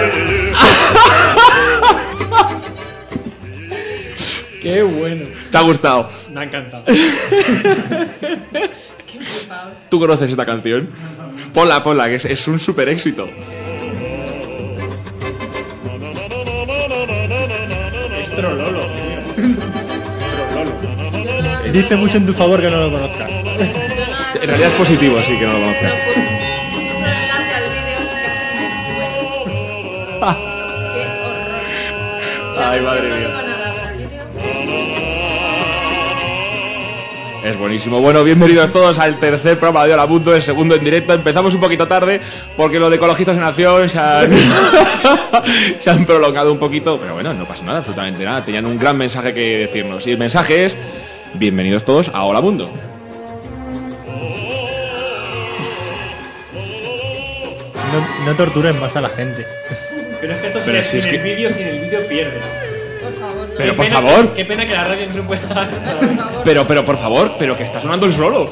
¡Qué bueno! ¿Te ha gustado? Me ha encantado. ¿Tú conoces esta canción? Ponla, que es un super éxito. Es Trololo, tío. Trololo. Dice mucho en tu favor que no lo conozcas. En realidad es positivo, sí, que no lo conozcas. Puso el enlace al vídeo, casi me muero. ¡Qué horror! Ay, madre No mía. digo nada, el vídeo. Es buenísimo. Bueno, bienvenidos todos al tercer programa de Hola Mundo, el segundo en directo. Empezamos un poquito tarde porque los de Ecologistas en Acción se han prolongado un poquito, pero bueno, no pasa nada, absolutamente nada. Tenían un gran mensaje que decirnos y el mensaje es: bienvenidos todos a Hola Mundo. No torturen más a la gente. Pero es que esto Pero sin si es el vídeo pierde. Por favor, no. Pero Qué por pena favor. Qué pena que la radio no se pueda hacer. Por favor. Pero por favor, pero que está sonando el solo.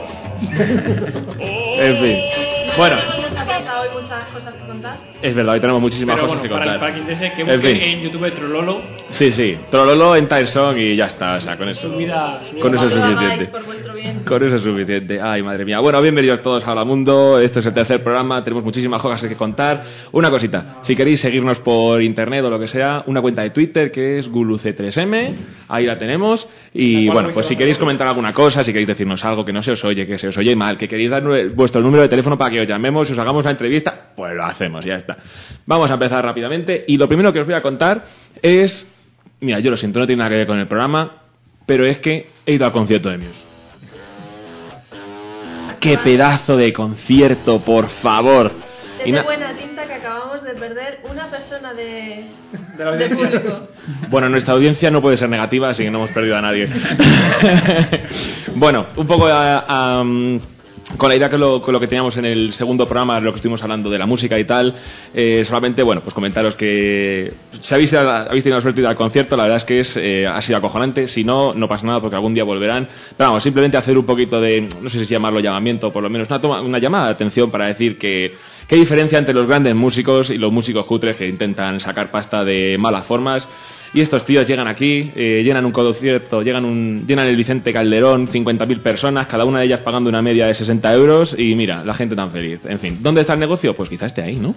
En fin. Bueno, Tenemos mucha prisa hoy, muchas cosas que contar. es verdad, hoy tenemos muchísimas Pero cosas bueno, que contar. para quien desee que En busque fin. en YouTube Trololo, Sí, Trololo en Time Song y ya está, o sea, con eso. subida Con eso es No lo suficiente. hagáis por vuestro bien. Con eso es suficiente. Ay, madre mía. Bueno, bienvenidos todos a Hola Mundo. Este es el tercer programa. Tenemos muchísimas cosas que contar. Una cosita. Si queréis seguirnos por internet o lo que sea, una cuenta de Twitter que es GuluC3M. Ahí la tenemos. Y ¿La cual bueno, vais pues a si hacer? queréis comentar alguna cosa, si queréis decirnos algo que no se os oye, que se os oye mal, que queréis dar vuestro número de teléfono para que os llamemos y os hagamos la entrevista, pues lo hacemos, ya está. Vamos a empezar rápidamente. Y lo primero que os voy a contar es... Mira, yo lo siento, no tiene nada que ver con el programa, pero es que he ido al concierto de Muse. ¡Qué pedazo de concierto, por favor! Sé Y de na- buena tinta que acabamos de perder una persona de la audiencia. público. Bueno, nuestra audiencia no puede ser negativa, así que no hemos perdido a nadie. Bueno, un poco con la idea con lo que teníamos en el segundo programa, lo que estuvimos hablando de la música y tal, solamente, bueno, pues comentaros que si habéis tenido la suerte de ir al concierto, la verdad es que ha sido acojonante. Si no, no pasa nada porque algún día volverán. Pero vamos, simplemente hacer un poquito de, no sé si llamarlo llamamiento, por lo menos una llamada de atención para decir que qué diferencia entre los grandes músicos y los músicos cutres que intentan sacar pasta de malas formas. Y estos tíos llegan aquí, llenan un concierto, llenan el Vicente Calderón, 50.000 personas, cada una de ellas pagando una media de 60 euros y mira, la gente tan feliz. En fin, ¿dónde está el negocio? Pues quizá esté ahí, ¿no?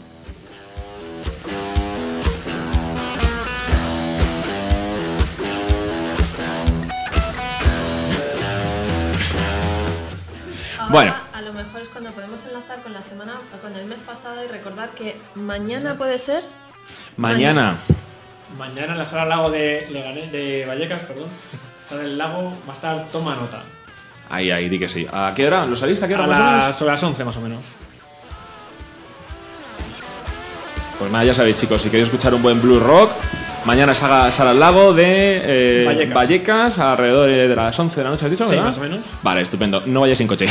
Ahora, Bueno. a lo mejor es cuando podemos enlazar con la semana, con el mes pasado y recordar que mañana puede ser. Mañana. Mañana en la sala Lago de Vallecas, perdón. Sala del Lago va a estar Toma Nota. Ahí, di que sí. ¿A qué hora? ¿Lo sabéis? ¿A qué hora A más o menos? sobre las 11 más o menos. Pues nada, ya sabéis, chicos, si queréis escuchar un buen blues rock, mañana sala al lago de Vallecas, alrededor de las 11 de la noche, ¿has dicho? Sí, ¿verdad? más o menos. Vale, estupendo. No vayáis sin coche.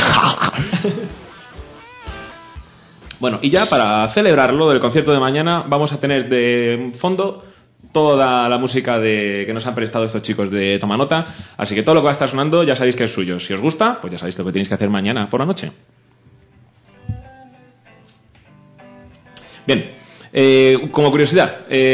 Bueno, y ya para celebrarlo del concierto de mañana, vamos a tener de fondo toda la música que nos han prestado estos chicos de Toma Nota. Así que todo lo que va a estar sonando ya sabéis que es suyo. Si os gusta, pues ya sabéis lo que tenéis que hacer mañana por la noche. Bien, como curiosidad,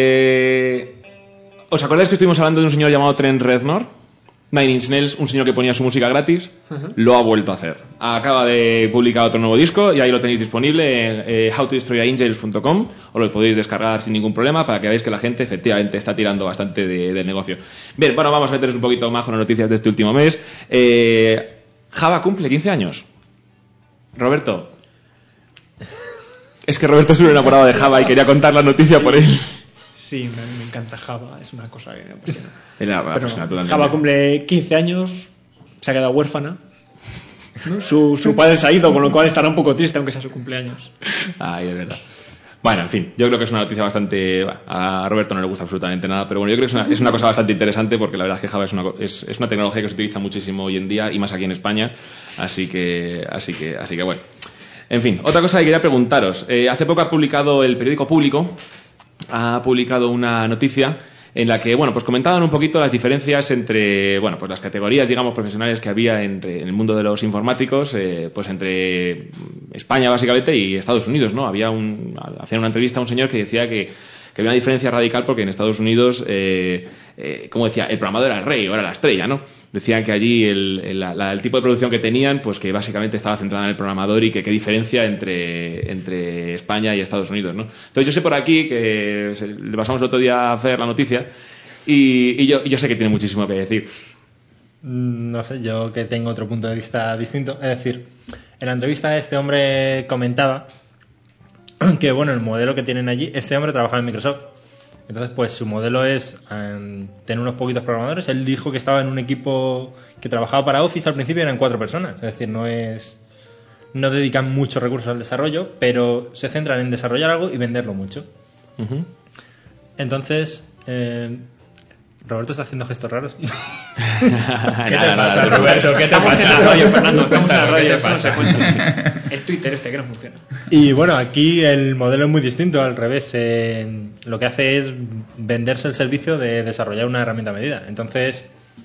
¿os acordáis que estuvimos hablando de un señor llamado Trent Reznor? Nine Inch Nails, un señor que ponía su música gratis, lo ha vuelto a hacer. Acaba de publicar otro nuevo disco y ahí lo tenéis disponible en howtodestroyangels.com, o lo podéis descargar sin ningún problema para que veáis que la gente efectivamente está tirando bastante del negocio. Bien, bueno, vamos a meteros un poquito más con las noticias de este último mes. Java cumple 15 años. Roberto. Es que Roberto es un enamorado de Java y quería contar la noticia por él. Sí, me encanta Java, es una cosa que me apasiona. Era una Pero persona totalmente. Java cumple 15 años, se ha quedado huérfana. ¿No? Su padre se ha ido, con lo cual estará un poco triste, aunque sea su cumpleaños. Ay, es verdad. Bueno, en fin, yo creo que es una noticia bastante... A Roberto no le gusta absolutamente nada, pero bueno, yo creo que es una cosa bastante interesante porque la verdad es que Java es una tecnología que se utiliza muchísimo hoy en día y más aquí en España, así que bueno. En fin, otra cosa que quería preguntaros. Hace poco ha publicado el periódico Público, ha publicado una noticia en la que, bueno, pues comentaban un poquito las diferencias entre, bueno, pues las categorías, digamos, profesionales que había en el mundo de los informáticos, pues entre España, básicamente, y Estados Unidos, ¿no? Hacían una entrevista a un señor que decía que que había una diferencia radical porque en Estados Unidos, como decía, el programador era el rey o era la estrella, ¿no? Decían que allí el tipo de producción que tenían, pues que básicamente estaba centrada en el programador y que qué diferencia entre España y Estados Unidos, ¿no? Entonces yo sé por aquí que le pasamos el otro día a hacer la noticia y yo sé que tiene muchísimo que decir. No sé, yo que tengo otro punto de vista distinto. Es decir, en la entrevista este hombre comentaba que, bueno, el modelo que tienen allí, este hombre trabaja en Microsoft. Entonces, pues su modelo es tener unos poquitos programadores. Él dijo que estaba en un equipo que trabajaba para Office al principio, eran 4 personas. Es decir, no dedican muchos recursos al desarrollo, pero se centran en desarrollar algo y venderlo mucho. Uh-huh. Entonces, Roberto está haciendo gestos raros. ¿Qué te pasa, Roberto? ¿Qué te pasa? Estamos en la radio, Fernando. Estamos en la radio. Esto no se cuenta. El Twitter que no funciona. Y bueno, aquí el modelo es muy distinto, al revés. Lo que hace es venderse el servicio de desarrollar una herramienta a medida. Entonces,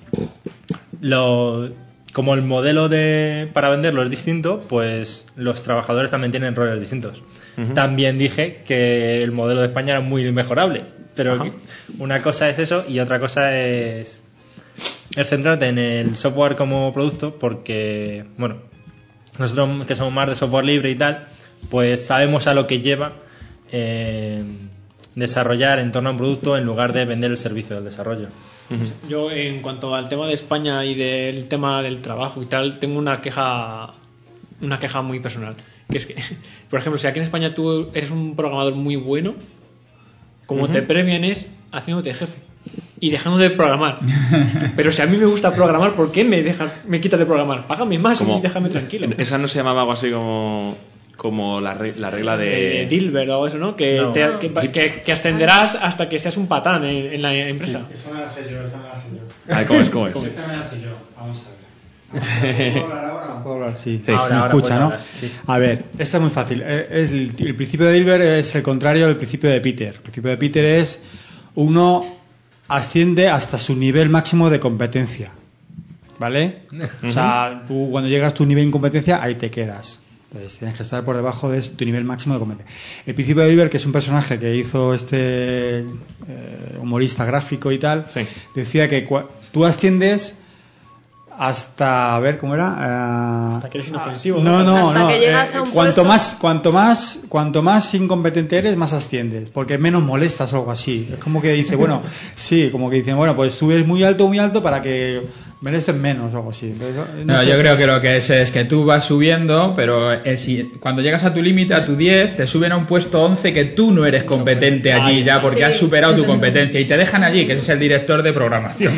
como el modelo para venderlo es distinto, pues los trabajadores también tienen roles distintos. Uh-huh. También dije que el modelo de España era muy mejorable, pero uh-huh. Una cosa es eso y otra cosa es centrarte en el software como producto, porque, bueno, nosotros que somos más de software libre y tal, pues sabemos a lo que lleva desarrollar en torno a un producto en lugar de vender el servicio del desarrollo. Uh-huh. Yo, en cuanto al tema de España y del tema del trabajo y tal, tengo una queja muy personal, que es que, por ejemplo, si aquí en España tú eres un programador muy bueno, como uh-huh. te premian es haciéndote jefe y dejando de programar. Pero si a mí me gusta programar, ¿por qué me quitas de programar? Págame más y déjame tranquilo. ¿Esa no se llamaba algo así como la regla de Dilbert o eso, ¿no? Que ascenderás hasta que seas un patán en la empresa. Sí, esa me la sé yo. ¿Cómo es? Esa me la sé yo. Vamos a ver. ¿Puedo hablar ahora? ¿Puedo hablar? Sí. Sí, ahora, se me escucha, ¿no? Sí. A ver, esta es muy fácil. El principio de Dilbert es el contrario del principio de Peter. El principio de Peter es uno asciende hasta su nivel máximo de competencia, ¿vale? Uh-huh. O sea, tú cuando llegas a tu nivel de incompetencia, ahí te quedas. Entonces tienes que estar por debajo de tu nivel máximo de competencia. El principio de Dilbert, que es un personaje que hizo este humorista gráfico y tal, sí. Decía que tú asciendes hasta, a ver, ¿cómo era? Hasta que eres inofensivo. No. Que llegas a un cuanto más incompetente eres, más asciendes, porque menos molestas o algo así. Es como que dice, bueno, sí, como que dicen, bueno, pues subes muy alto para que mereces menos o algo así. Entonces, no, yo creo que lo que es que tú vas subiendo, pero cuando llegas a tu límite, a tu 10, te suben a un puesto 11 que tú no eres competente allí ya, porque has superado tu competencia y te dejan allí, que ese es el director de programación.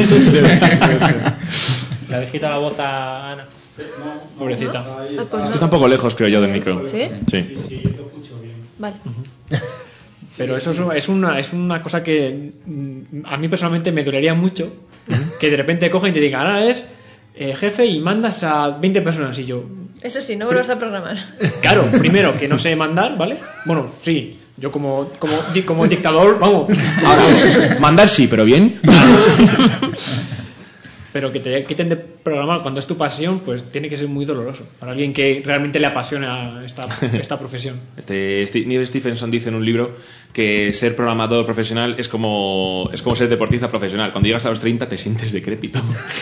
La dejita la voz a Ana. Pobrecita. Es que está un poco lejos, creo yo, del micro. ¿Sí? Sí. Sí, yo te escucho bien. Vale. Pero eso es una cosa que a mí personalmente me dolería mucho, que de repente cogen y te digan, ahora eres jefe y mandas a 20 personas y yo... Eso sí, no vuelvas a programar. Claro, primero que no sé mandar, ¿vale? Bueno, sí, yo como dictador, vamos. Ahora, mandar sí, pero bien. Pero que te quiten de programar cuando es tu pasión, pues tiene que ser muy doloroso para alguien que realmente le apasiona esta profesión. Neil Stephenson dice en un libro que ser programador profesional es como ser deportista profesional. Cuando llegas a los 30 te sientes decrépito.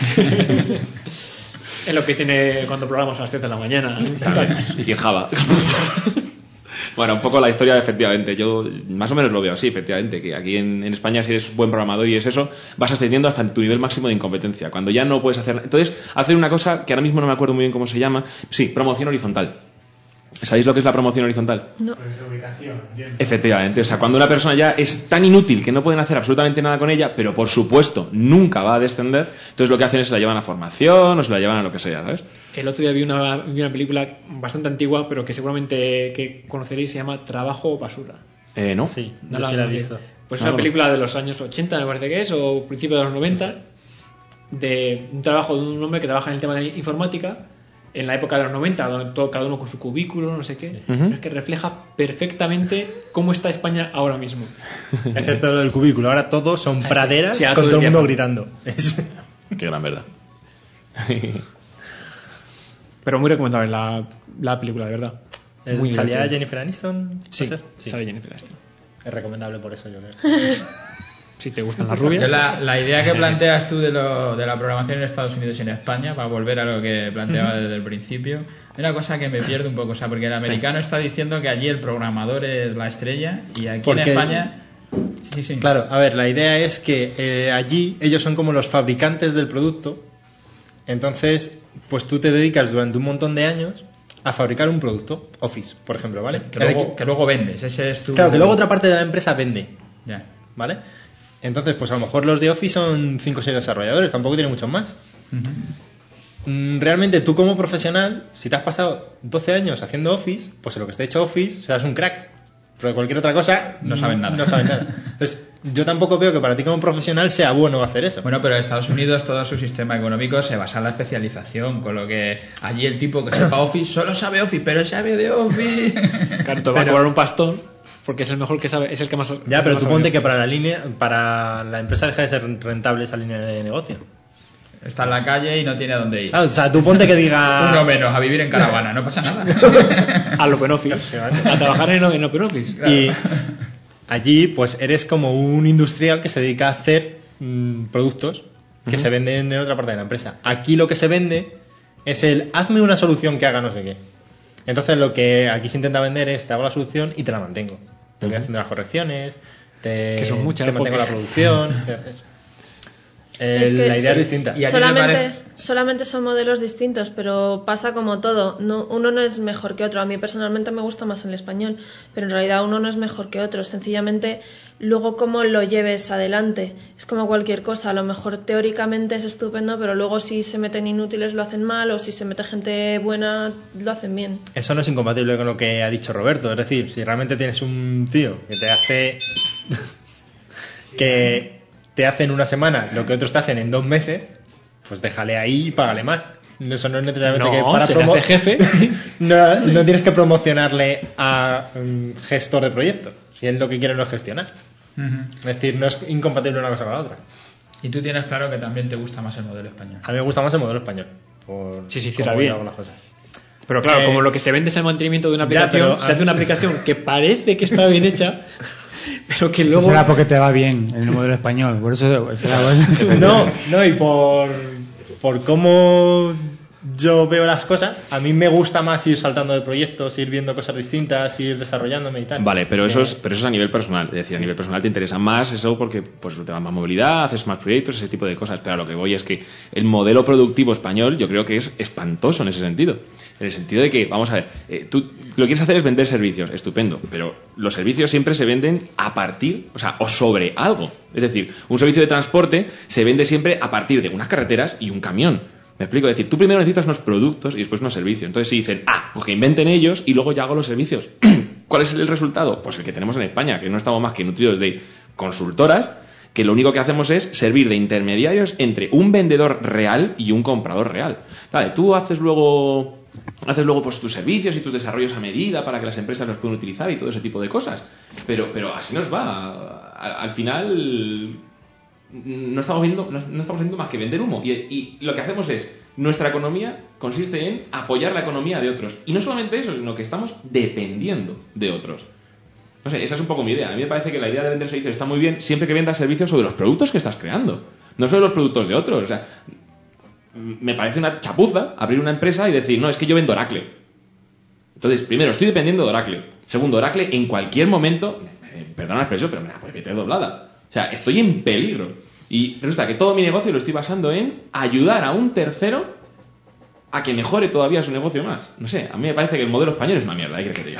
Es lo que tiene cuando programamos a las 7 de la mañana. Y en Java. Bueno, un poco la historia, efectivamente. Yo más o menos lo veo así, efectivamente, que aquí en España, si eres buen programador y es eso, vas ascendiendo hasta tu nivel máximo de incompetencia. Cuando ya no puedes hacer... Entonces, hacer una cosa que ahora mismo no me acuerdo muy bien cómo se llama. Sí, promoción horizontal. ¿Sabéis lo que es la promoción horizontal? No. Efectivamente, o sea, cuando una persona ya es tan inútil que no pueden hacer absolutamente nada con ella, pero por supuesto nunca va a descender, entonces lo que hacen es se la llevan a formación o se la llevan a lo que sea, ¿sabes? El otro día vi una película bastante antigua, pero que seguramente que conoceréis, se llama Trabajo Basura. ¿No? Sí, no la he visto. Pues es una película de los años 80, me parece que es, o principios de los 90, de un trabajo de un hombre que trabaja en el tema de informática en la época de los 90, donde cada uno con su cubículo, no sé qué, sí. Pero es que refleja perfectamente cómo está España ahora mismo. Excepto lo del cubículo, ahora todos son praderas con todo el mundo gritando. Qué gran verdad. Pero muy recomendable la película, de verdad. ¿Salía Jennifer Aniston? Sí, sale Jennifer Aniston. Es recomendable por eso, yo creo. Si te gustan las rubias. La idea que planteas tú de la programación en Estados Unidos y en España, para volver a lo que planteaba desde el principio, es una cosa que me pierde un poco. O sea, porque el americano está diciendo que allí el programador es la estrella y aquí en España... Sí. Claro, a ver, la idea es que allí ellos son como los fabricantes del producto. Entonces, pues tú te dedicas durante un montón de años a fabricar un producto, Office, por ejemplo, ¿vale? Que luego vendes, ese es tu... Claro, que luego otra parte de la empresa vende, Ya. ¿vale? Entonces, pues a lo mejor los de Office son 5 o 6 desarrolladores, tampoco tienen muchos más. Realmente tú como profesional, si te has pasado 12 años haciendo Office, pues en lo que esté hecho Office serás un crack. Pero de cualquier otra cosa No saben nada. No saben nada. Entonces, yo tampoco veo que para ti como profesional sea bueno hacer eso. Bueno, pero en Estados Unidos todo su sistema económico se basa en la especialización, con lo que allí el tipo que sepa Office solo sabe Office, pero sabe de Office. Claro, te va a cobrar un pastón porque es el mejor que sabe, es el que más... Ya, pero más tú sabe. ponte que para la empresa deja de ser rentable esa línea de negocio. Está en la calle y no tiene a dónde ir. Claro, o sea, tú ponte que diga... Uno menos, a vivir en caravana, no pasa nada. Al OpenOffice. A trabajar en OpenOffice. Y allí, pues eres como un industrial que se dedica a hacer productos que se venden en otra parte de la empresa. Aquí lo que se vende es hazme una solución que haga no sé qué. Entonces lo que aquí se intenta vender es te hago la solución y te la mantengo. Te voy haciendo las correcciones, Que son muchas, te mantengo la porque- producción. Es que La idea sí. es distinta. Y a mí me parece- Solamente son modelos distintos, pero pasa como todo. Uno no es mejor que otro. A mí personalmente me gusta más el español, pero en realidad uno no es mejor que otro. Sencillamente, luego cómo lo lleves adelante. Es como cualquier cosa. A lo mejor teóricamente es estupendo, pero luego si se meten inútiles lo hacen mal, o si se mete gente buena lo hacen bien. Eso no es incompatible con lo que ha dicho Roberto. Es decir, si realmente tienes un tío que te hace... que te hace en una semana lo que otros te hacen en 2 meses, pues déjale ahí y págale más. Eso no es necesariamente que para se le hace jefe. no tienes que promocionarle a un gestor de proyectos. Si él lo que quiere no es gestionar. Es decir, no es incompatible una cosa con la otra. Y tú tienes claro que también te gusta más el modelo español. A mí me gusta más el modelo español. Por Sí, se hiciera cómo bien. hago las cosas. Pero claro, como lo que se vende es el mantenimiento de una ya, aplicación, pero- se hace una aplicación que parece que está bien hecha, pero que Eso luego... será porque te va bien en el modelo español. Por eso será No, y por cómo yo veo las cosas, a mí me gusta más ir saltando de proyectos, ir viendo cosas distintas, ir desarrollándome y tal. Vale, pero eso es a nivel personal. Es decir, a nivel personal te interesa más eso porque pues te da más movilidad, haces más proyectos, ese tipo de cosas. Pero a lo que voy es que el modelo productivo español yo creo que es espantoso en ese sentido. En el sentido de que, vamos a ver, tú lo que quieres hacer es vender servicios, estupendo, pero los servicios siempre se venden a partir, o sea, o sobre algo. Es decir, un servicio de transporte se vende siempre a partir de unas carreteras y un camión. ¿Me explico? Es decir, tú primero necesitas unos productos y después unos servicios. Entonces si dicen, pues que inventen ellos y luego ya hago los servicios. ¿Cuál es el resultado? Pues el que tenemos en España, que no estamos más que nutridos de consultoras, que lo único que hacemos es servir de intermediarios entre un vendedor real y un comprador real. Vale, tú haces luego pues tus servicios y tus desarrollos a medida para que las empresas los puedan utilizar y todo ese tipo de cosas. Pero así nos va. Al final no estamos haciendo más que vender humo. Y lo que hacemos es, nuestra economía consiste en apoyar la economía de otros. Y no solamente eso, sino que estamos dependiendo de otros. No sé, esa es un poco mi idea. A mí me parece que la idea de vender servicios está muy bien siempre que vendas servicios sobre los productos que estás creando. No sobre los productos de otros. O sea, me parece una chapuza abrir una empresa y decir, no, es que yo vendo Oracle. Entonces, primero, estoy dependiendo de Oracle. Segundo, Oracle en cualquier momento, perdona la expresión, pero me la puede meter doblada. O sea, estoy en peligro. Y resulta que todo mi negocio lo estoy basando en ayudar a un tercero a que mejore todavía su negocio más. No sé, a mí me parece que el modelo español es una mierda, ¿qué crees que te diga?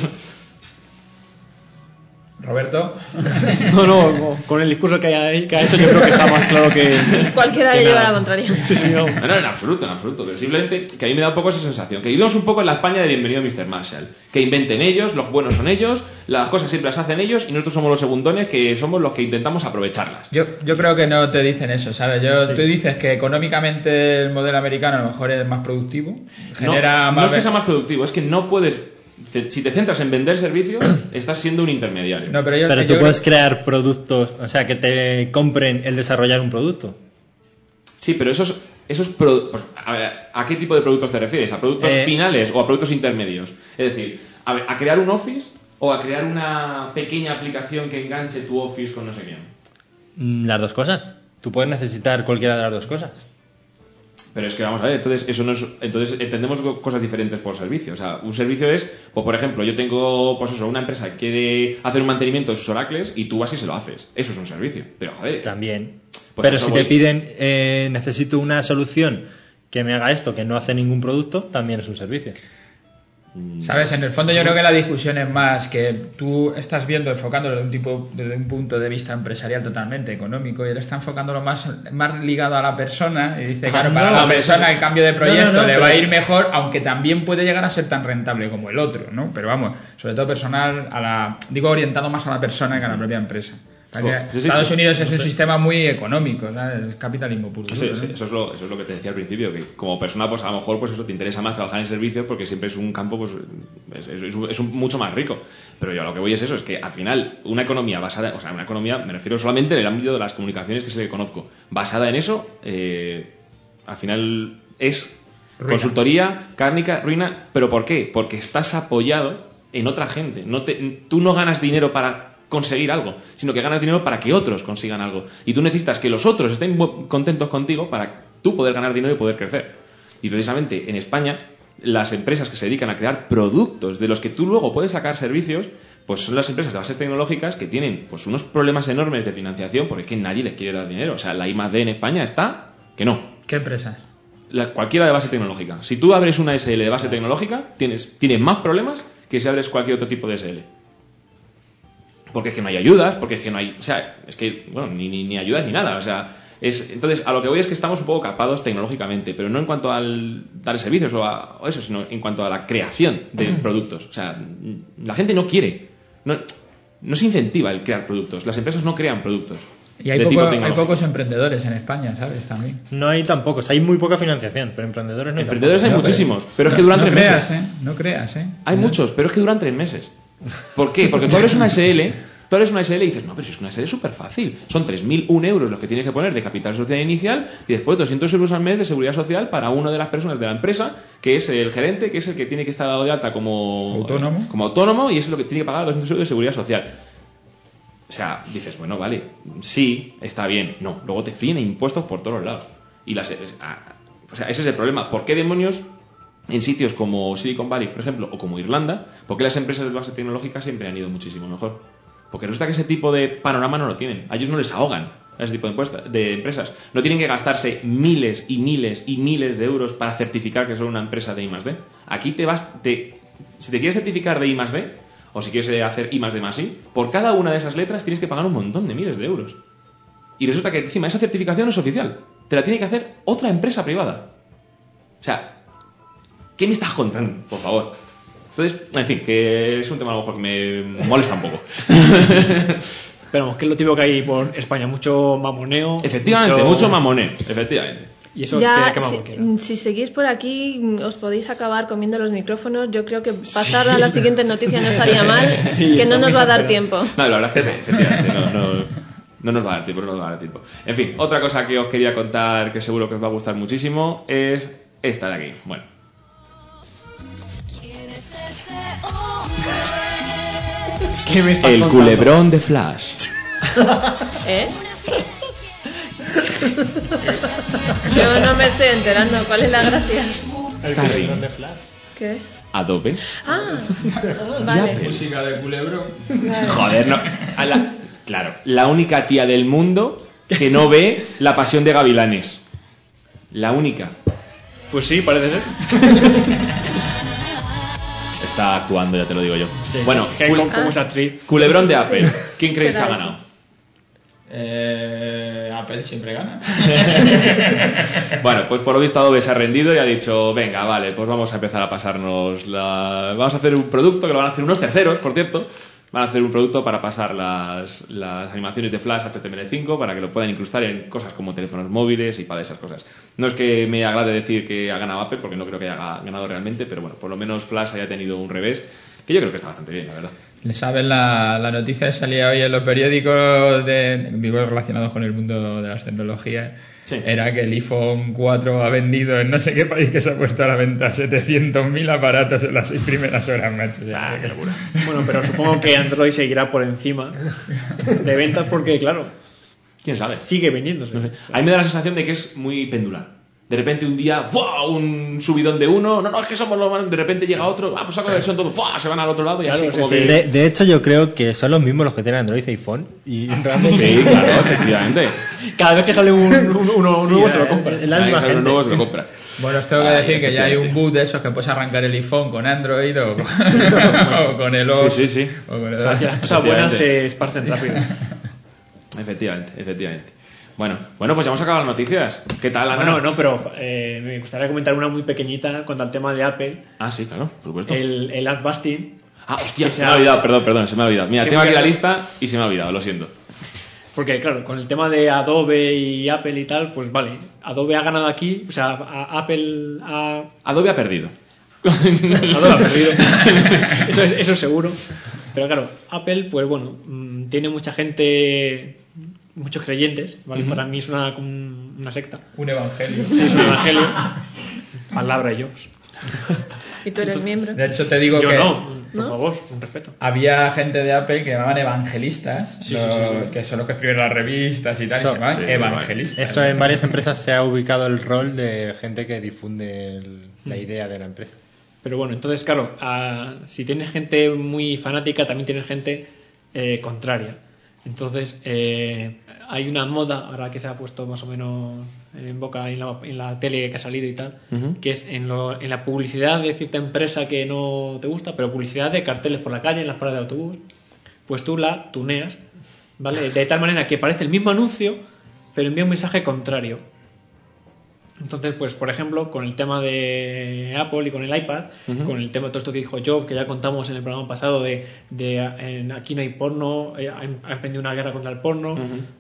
Roberto, No, con el discurso que ha hecho yo creo que está más claro que... Cualquiera que le lleva nada. la contraria. Sí, no. No, en absoluto, pero simplemente que a mí me da un poco esa sensación, que vivimos un poco en la España de Bienvenido Mr. Marshall, que inventen ellos, los buenos son ellos, las cosas siempre las hacen ellos y nosotros somos los segundones que somos los que intentamos aprovecharlas. yo creo que no te dicen eso, ¿sabes? Tú dices que económicamente el modelo americano a lo mejor es más productivo, genera no más... es que sea más productivo, es que no puedes, si te centras en vender servicios, estás siendo un intermediario. No, pero Pero yo tú creo- puedes crear productos, o sea, que te compren el desarrollar un producto. Sí, pero pues, a ver, ¿a qué tipo de productos te refieres? ¿A productos Eh, finales o a productos intermedios? Es decir, a crear un Office o a crear una pequeña aplicación que enganche tu Office con no sé quién? Las dos cosas. Tú puedes necesitar cualquiera de las dos cosas. Pero es que vamos a ver, entonces eso no es, entonces entendemos cosas diferentes por servicio. O sea, un servicio es, pues por ejemplo, yo tengo, pues eso, una empresa que quiere hacer un mantenimiento de sus oracles y tú vas y se lo haces. Eso es un servicio. Pero joder. También. Pues Pero eso si voy. te piden, necesito una solución que me haga esto, que no hace ningún producto, también es un servicio. ¿Sabes? En el fondo yo creo que la discusión es más que tú estás viendo, enfocándolo desde un punto de vista empresarial totalmente económico, y él está enfocándolo más ligado a la persona y dice, claro, para la persona el cambio de proyecto le va a ir mejor, aunque también puede llegar a ser tan rentable como el otro, ¿no? Pero vamos, sobre todo personal, digo orientado más a la persona que a la propia empresa. Estados Unidos es un sistema muy económico, ¿sabes? Es capitalismo puro. Sí, eso es lo que te decía al principio, que como persona, pues a lo mejor pues eso te interesa más trabajar en servicios porque siempre es un campo, pues mucho más rico. Pero yo a lo que voy es eso, es que al final una economía basada, o sea, una economía, me refiero solamente en el ámbito de las comunicaciones, que es el que conozco, basada en eso, al final es ruina. Consultoría, cárnica, ruina. ¿Pero por qué? Porque estás apoyado en otra gente. Tú no ganas dinero para conseguir algo, sino que ganas dinero para que otros consigan algo. Y tú necesitas que los otros estén contentos contigo para tú poder ganar dinero y poder crecer. Y precisamente en España, las empresas que se dedican a crear productos de los que tú luego puedes sacar servicios, pues son las empresas de bases tecnológicas que tienen pues unos problemas enormes de financiación porque es que nadie les quiere dar dinero. O sea, la I+D en España está que no. ¿Qué empresas? Cualquiera de base tecnológica. Si tú abres una SL de base tecnológica, tienes más problemas que si abres cualquier otro tipo de SL. Porque es que no hay ayudas, porque es que no hay... O sea, es que, bueno, ni ayudas ni nada. O sea, entonces, a lo que voy es que estamos un poco capados tecnológicamente, pero no en cuanto al dar servicios o eso, sino en cuanto a la creación de productos. O sea, la gente no quiere. No se incentiva el crear productos. Las empresas no crean productos. Y hay pocos emprendedores en España, ¿sabes? También. No hay tan pocos, hay muy poca financiación, pero emprendedores no hay. Emprendedores hay muchísimos, pero es que duran 3 meses. No creas, ¿eh? Hay muchos, pero es que duran 3 meses. ¿Por qué? Porque tú abres una SL y dices, no, pero si es una SL es súper fácil. Son 3.001 euros los que tienes que poner de capital social inicial y después 200 euros al mes de seguridad social para una de las personas de la empresa, que es el gerente, que es el que tiene que estar dado de alta como autónomo y es lo que tiene que pagar 200 euros de seguridad social. O sea, dices, bueno, vale, sí, está bien. No, luego te fríen impuestos por todos lados. Y o sea, ese es el problema. ¿Por qué demonios en sitios como Silicon Valley, por ejemplo, o como Irlanda, por qué las empresas de base tecnológica siempre han ido muchísimo mejor? Porque resulta que ese tipo de panorama no lo tienen. A ellos no les ahogan a ese tipo de empresas. No tienen que gastarse miles y miles y miles de euros para certificar que son una empresa de I+D. Aquí si te quieres certificar de I+D, o si quieres hacer I+D+I, por cada una de esas letras tienes que pagar un montón de miles de euros. Y resulta que encima esa certificación no es oficial. Te la tiene que hacer otra empresa privada. O sea, ¿qué me estás contando, por favor? Entonces, en fin, que es un tema a lo mejor que me molesta un poco. Pero que es lo típico que hay por España, mucho mamoneo. Efectivamente, mucho mamoneo, efectivamente. Y eso ya, que si seguís por aquí, os podéis acabar comiendo los micrófonos. Yo creo que pasar a la siguiente noticia no estaría mal, sí, que no nos va a dar tiempo. No, la verdad es que sí, efectivamente, no nos va a dar tiempo, En fin, otra cosa que os quería contar que seguro que os va a gustar muchísimo es esta de aquí. Bueno. ¿Qué me estás El contando? culebrón de Flash. ¿Eh? Yo no me estoy enterando. ¿Cuál es la gracia? Starring ¿Qué? Adobe. Ah, vale. Música de culebrón. Joder, no. Claro, la única tía del mundo que no ve La Pasión de Gavilanes. La única. Pues sí, parece ser. Está actuando, ya te lo digo yo. Sí, bueno, que como es actriz. Culebrón de Apple. ¿Quién creéis que ha Será ganado? Apple siempre gana. Bueno, pues por lo visto Adobe se ha rendido y ha dicho, venga, vale, pues vamos a empezar a pasarnos vamos a hacer un producto que lo van a hacer unos terceros, por cierto. Van a hacer un producto para pasar las animaciones de Flash HTML5 para que lo puedan incrustar en cosas como teléfonos móviles y para esas cosas. No es que me agrade decir que ha ganado Apple, porque no creo que haya ganado realmente, pero bueno, por lo menos Flash haya tenido un revés. Que yo creo que está bastante bien, la verdad. ¿Sabes la noticia que salía hoy en los periódicos digo, relacionados con el mundo de las tecnologías? Sí. Era que el iPhone 4 ha vendido en no sé qué país que se ha puesto a la venta 700.000 aparatos en las 6 primeras horas, macho. O sea, Qué locura. Bueno, pero supongo que Android seguirá por encima de ventas porque, claro, ¿Quién sabe? sigue vendiéndose. No sé. A mí me da la sensación de que es muy pendular. De repente un día, ¡buah! Un subidón de uno, no, es que somos los más... De repente llega otro, pues saco la versión todo, ¡buah! Se van al otro lado y Claro, así como sí, que... De hecho, yo creo que son los mismos los que tienen Android y iPhone. Y realmente... Sí, claro, efectivamente. Cada vez que sale uno nuevo se lo compra. Es la misma Sale uno gente. nuevo, se lo compra. bueno, os tengo que decir que ya hay un boot de esos que puedes arrancar el iPhone con Android o con el OS. Sí. O con el O sea, si las cosas buenas se esparcen rápido. Efectivamente. Bueno, pues ya hemos acabado las noticias. ¿Qué tal, Ana? Bueno, no, pero me gustaría comentar una muy pequeñita cuanto al tema de Apple. Ah, sí, claro, por supuesto. El ad busting. Ah, hostia, que se me ha olvidado, perdón, se me ha olvidado. Mira, ¿Qué tengo aquí me la queda? lista y se me ha olvidado, lo siento. Porque, claro, con el tema de Adobe y Apple y tal, pues vale. Adobe ha ganado aquí, o sea, Apple ha... Adobe ha perdido. Adobe ha perdido. Eso es seguro. Pero claro, Apple, pues bueno, tiene mucha gente, muchos creyentes, ¿vale? Para mí es una secta. Un evangelio. Sí, es un evangelio. Palabra de Jobs. ¿Y tú eres miembro? De hecho, te digo Yo que no, por ¿No? favor, un respeto. había gente de Apple que llamaban evangelistas, Sí. que son los que escriben las revistas y tal, y Eso, se llaman sí, evangelistas. Eso en varias empresas se ha ubicado el rol de gente que difunde la idea de la empresa. Pero bueno, entonces, claro, si tienes gente muy fanática, también tienes gente contraria. Entonces, hay una moda, ahora que se ha puesto más o menos en boca en la tele que ha salido y tal, que es en la publicidad de cierta empresa que no te gusta, pero publicidad de carteles por la calle, en las paradas de autobús, pues tú la tuneas, ¿vale? De tal manera que parece el mismo anuncio, pero envía un mensaje contrario. Entonces, pues, por ejemplo, con el tema de Apple y con el iPad, con el tema de todo esto que dijo Jobs, que ya contamos en el programa pasado aquí no hay porno, ha emprendido una guerra contra el porno.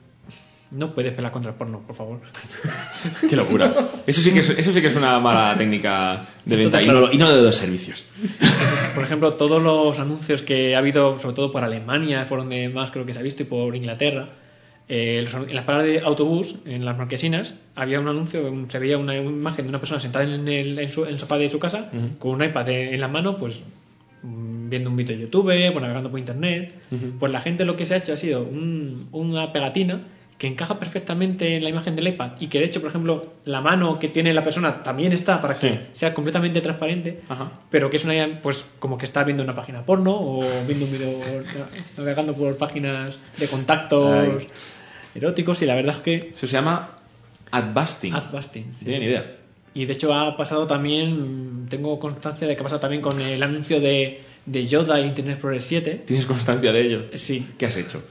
No puedes pelear contra el porno, por favor. Qué locura. Eso sí que es una mala técnica de venta Entonces, y no de dos servicios. Por ejemplo, todos los anuncios que ha habido, sobre todo por Alemania, por donde más creo que se ha visto, y por Inglaterra, en las paradas de autobús, en las marquesinas, había un anuncio, se veía una imagen de una persona sentada en el sofá de su casa, con un iPad en la mano, pues viendo un vídeo de YouTube, o navegando por internet. Pues la gente lo que se ha hecho ha sido una pegatina que encaja perfectamente en la imagen del iPad y que de hecho, por ejemplo, la mano que tiene la persona también está para que sea completamente transparente, pero que es pues como que está viendo una página porno o viendo un vídeo navegando por páginas de contactos eróticos, y la verdad es que Eso se llama adbusting. adbusting, sí. No tenía ni idea. Y de hecho ha pasado también, tengo constancia de que ha pasado también con el anuncio de Yoda y Internet Explorer 7. ¿Tienes constancia de ello? Sí. ¿Qué has hecho?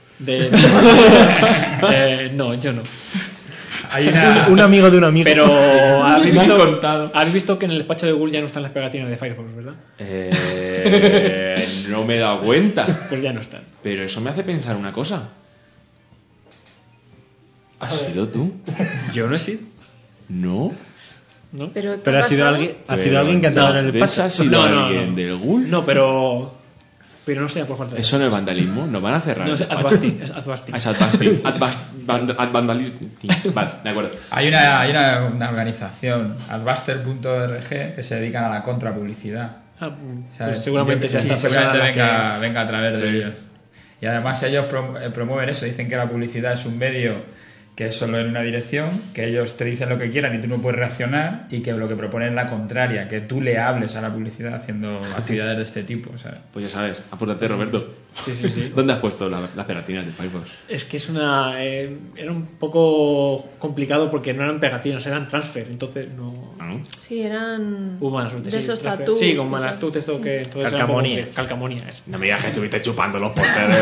No, yo no. Hay Un amigo de un amigo. Pero habéis Me han visto, contado. habéis visto que en el despacho de Google ya no están las pegatinas de Firefox, ¿verdad? No me he dado cuenta. Pues ya no están. Pero eso me hace pensar una cosa. ¿Has sido tú? Yo no he sido, ¿No? ¿no? Pero, ¿qué Pero ha sido pasado? alguien que ha entrado en el ¿Entonces despacho. ha sido No, alguien del Google? No, pero no sea por falta de... Eso no es vandalismo, nos van a cerrar. No, el es despacho. adbusting, es adbusting. Ah, es adbusting. Vandalismo. Vale, de acuerdo. Hay una organización, adbuster.org, que se dedican a la contrapublicidad. Pues seguramente sea esta seguramente persona venga a través de ellos. Y además ellos promueven eso, dicen que la publicidad es un medio que es solo en una dirección, que ellos te dicen lo que quieran y tú no puedes reaccionar, y que lo que proponen es la contraria, que tú le hables a la publicidad haciendo actividades de este tipo, ¿sabes? Pues ya sabes, apúntate, Roberto. Sí. ¿Dónde has puesto las pegatinas de Firefox? Es que era un poco complicado porque no eran pegatinas, eran transfer, entonces no... Sí, eran Hubo mala suerte. de sí, esos transfer. tatús. Sí, con que mala son- suerte, eso que... entonces era Calcamonía. como que- Calcamonía, eso. No me digas que estuviste chupando los pósteres.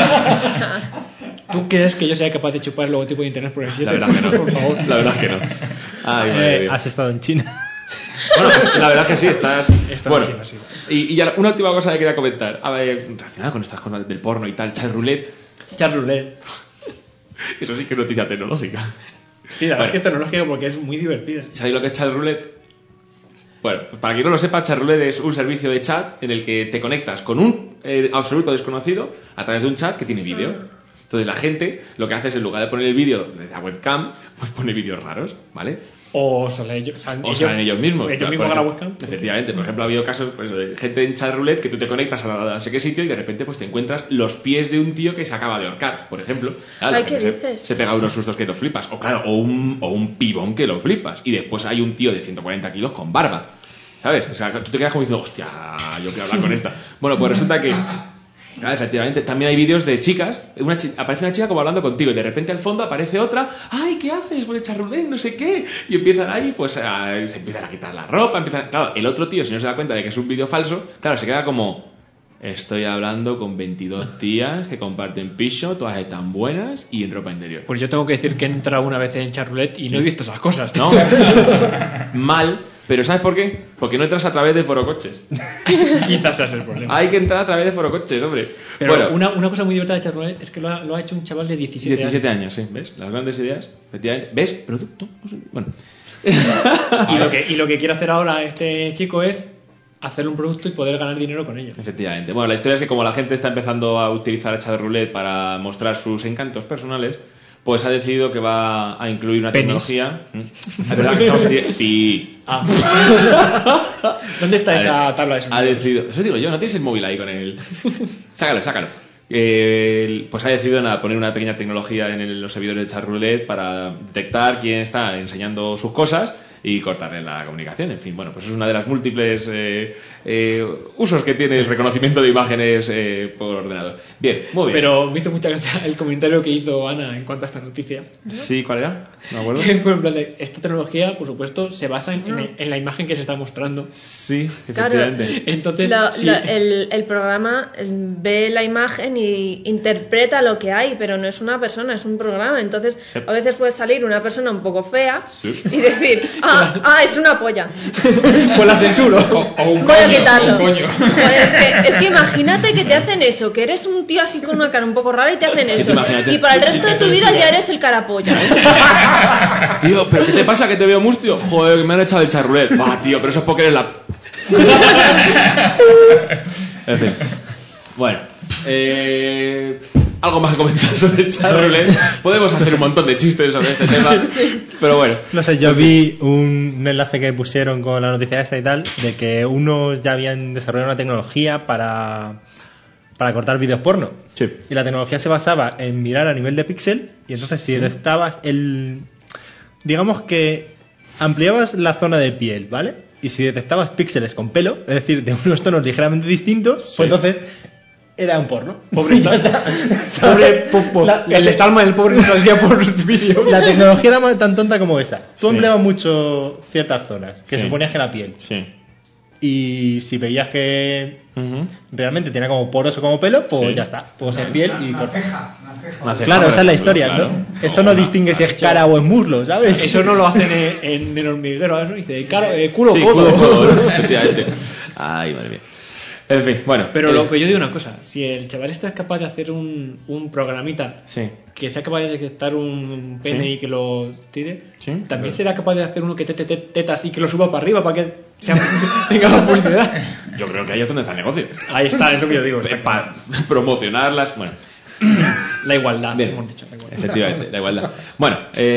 ¿Tú crees que yo sea capaz de chupar el logotipo de Internet Explorer 7? La verdad que no. Por favor. La verdad es que no. Ay, madre mía. Has estado en China. Bueno, la verdad es que sí, estás... Está bueno, encima, sí. y ya una última cosa que quería comentar. A ver, relacionada con estas cosas del porno y tal, chat roulette. Chat roulette. Eso sí que es noticia tecnológica. Sí, la verdad es que es tecnológico porque es muy divertida. ¿Sabéis lo que es chat roulette? Bueno, pues para quien no lo sepa, ChatRoulette es un servicio de chat en el que te conectas con un absoluto desconocido a través de un chat que tiene vídeo. Entonces la gente lo que hace es, en lugar de poner el vídeo de la webcam, pues pone vídeos raros, ¿vale? O salen ellos, salen ellos mismos. Ellos Claro, mismos por a la ejemplo, webcam. Efectivamente, por ejemplo, ha habido casos pues, de gente en ChatRoulette que tú te conectas a no sé qué sitio y de repente pues te encuentras los pies de un tío que se acaba de ahorcar, por ejemplo. Claro, Ay, la ¿qué gente dices? se pega unos sustos que lo flipas. O claro, o un pibón que lo flipas. Y después hay un tío de 140 kilos con barba. ¿Sabes? O sea, tú te quedas como diciendo, hostia, yo quiero hablar con esta. Bueno, pues resulta que... Claro, efectivamente, también hay vídeos de chicas, aparece una chica como hablando contigo y de repente al fondo aparece otra, ¡ay, qué haces! Voy a echar no sé qué, y empiezan ahí, pues se empiezan a quitar la ropa, claro, el otro tío, si no se da cuenta de que es un vídeo falso, claro, se queda como, estoy hablando con 22 tías que comparten piso, todas están buenas y en ropa interior. Pues yo tengo que decir que he entrado una vez en ChatRoulette y no he visto esas cosas, ¿No? Mal. Pero ¿sabes por qué? Porque no entras a través de forocoches. Quizás ese es el problema. Hay que entrar a través de forocoches, hombre. Pero bueno, una cosa muy divertida de ChatRoulette es que lo ha hecho un chaval de 17 años, sí, ¿ves? Las grandes ideas, efectivamente. ¿Ves? Producto. Bueno. Y lo que quiere hacer ahora este chico es hacer un producto y poder ganar dinero con ello. Efectivamente. Bueno, la historia es que como la gente está empezando a utilizar ChatRoulette para mostrar sus encantos personales, pues ha decidido que va a incluir una tecnología. Es verdad que estamos sí. ¿Dónde está esa tabla de sonido? Ha decidido. Eso digo yo, no tienes el móvil ahí con el. Sácalo. Pues ha decidido poner una pequeña tecnología en los servidores de ChatRoulette para detectar quién está enseñando sus cosas y cortarle la comunicación. En fin, bueno, pues es una de las múltiples usos que tiene el reconocimiento de imágenes por ordenador. Bien, muy bien. Pero me hizo mucha gracia el comentario que hizo Ana en cuanto a esta noticia. Sí, ¿cuál era? No me acuerdo. Fue en plan de, esta tecnología, por supuesto, se basa en la imagen que se está mostrando. Sí, Claro, efectivamente. Entonces, sí. el programa ve la imagen y interpreta lo que hay, pero no es una persona, es un programa. Entonces, a veces puede salir una persona un poco fea y decir, es una polla. Pues la censuro. O un Voy a coño, quitarlo. un coño. Pues es que imagínate que te hacen eso, que eres un tío así con una cara un poco rara y te hacen eso. imagínate. Y para el resto de tu vida ya eres el carapolla. Tío, ¿pero qué te pasa que te veo mustio? Joder, que me han echado el ChatRoulette. Va, tío, pero eso es porque eres la... En fin. Bueno, algo más que comentar sobre el ChatRoulette. Podemos hacer un montón de chistes sobre este tema, pero bueno. No sé, yo vi un enlace que pusieron con la noticia esta y tal, de que unos ya habían desarrollado una tecnología para cortar vídeos porno. Sí. Y la tecnología se basaba en mirar a nivel de píxel, y entonces si detectabas digamos que ampliabas la zona de piel, ¿vale? Y si detectabas píxeles con pelo, es decir, de unos tonos ligeramente distintos, pues entonces era un porno. Pobrito. El estalma del pobre saldría por vídeo. La tecnología era tan tonta como esa. Tú Sí. ampliabas mucho ciertas zonas, que Sí. suponías que era piel. Sí. Y si veías que realmente tenía como poros o como pelo, pues Sí. ya está. Pues es piel y Una corta. ceja. Una ceja, Claro, por esa es la ejemplo, historia, claro. ¿no? Eso no distingue si es cara o es muslo, ¿sabes? Eso no lo hacen en el hormiguero, ¿no? Dice, culo, Sí, codo. codo, ¿no? Efectivamente. Ay, madre mía. En fin, bueno. Pero yo digo una cosa, si el chaval este es capaz de hacer un programita Sí. que sea capaz de detectar un pene Sí. y que lo tire, Sí, también claro. será capaz de hacer uno que tetas y que lo suba para arriba para que tenga más publicidad. Yo creo que ahí es donde está el negocio. Ahí está, es lo que yo digo. Para promocionarlas. Bueno, La igualdad, bien. hemos dicho. La igualdad. Efectivamente, la igualdad. Bueno,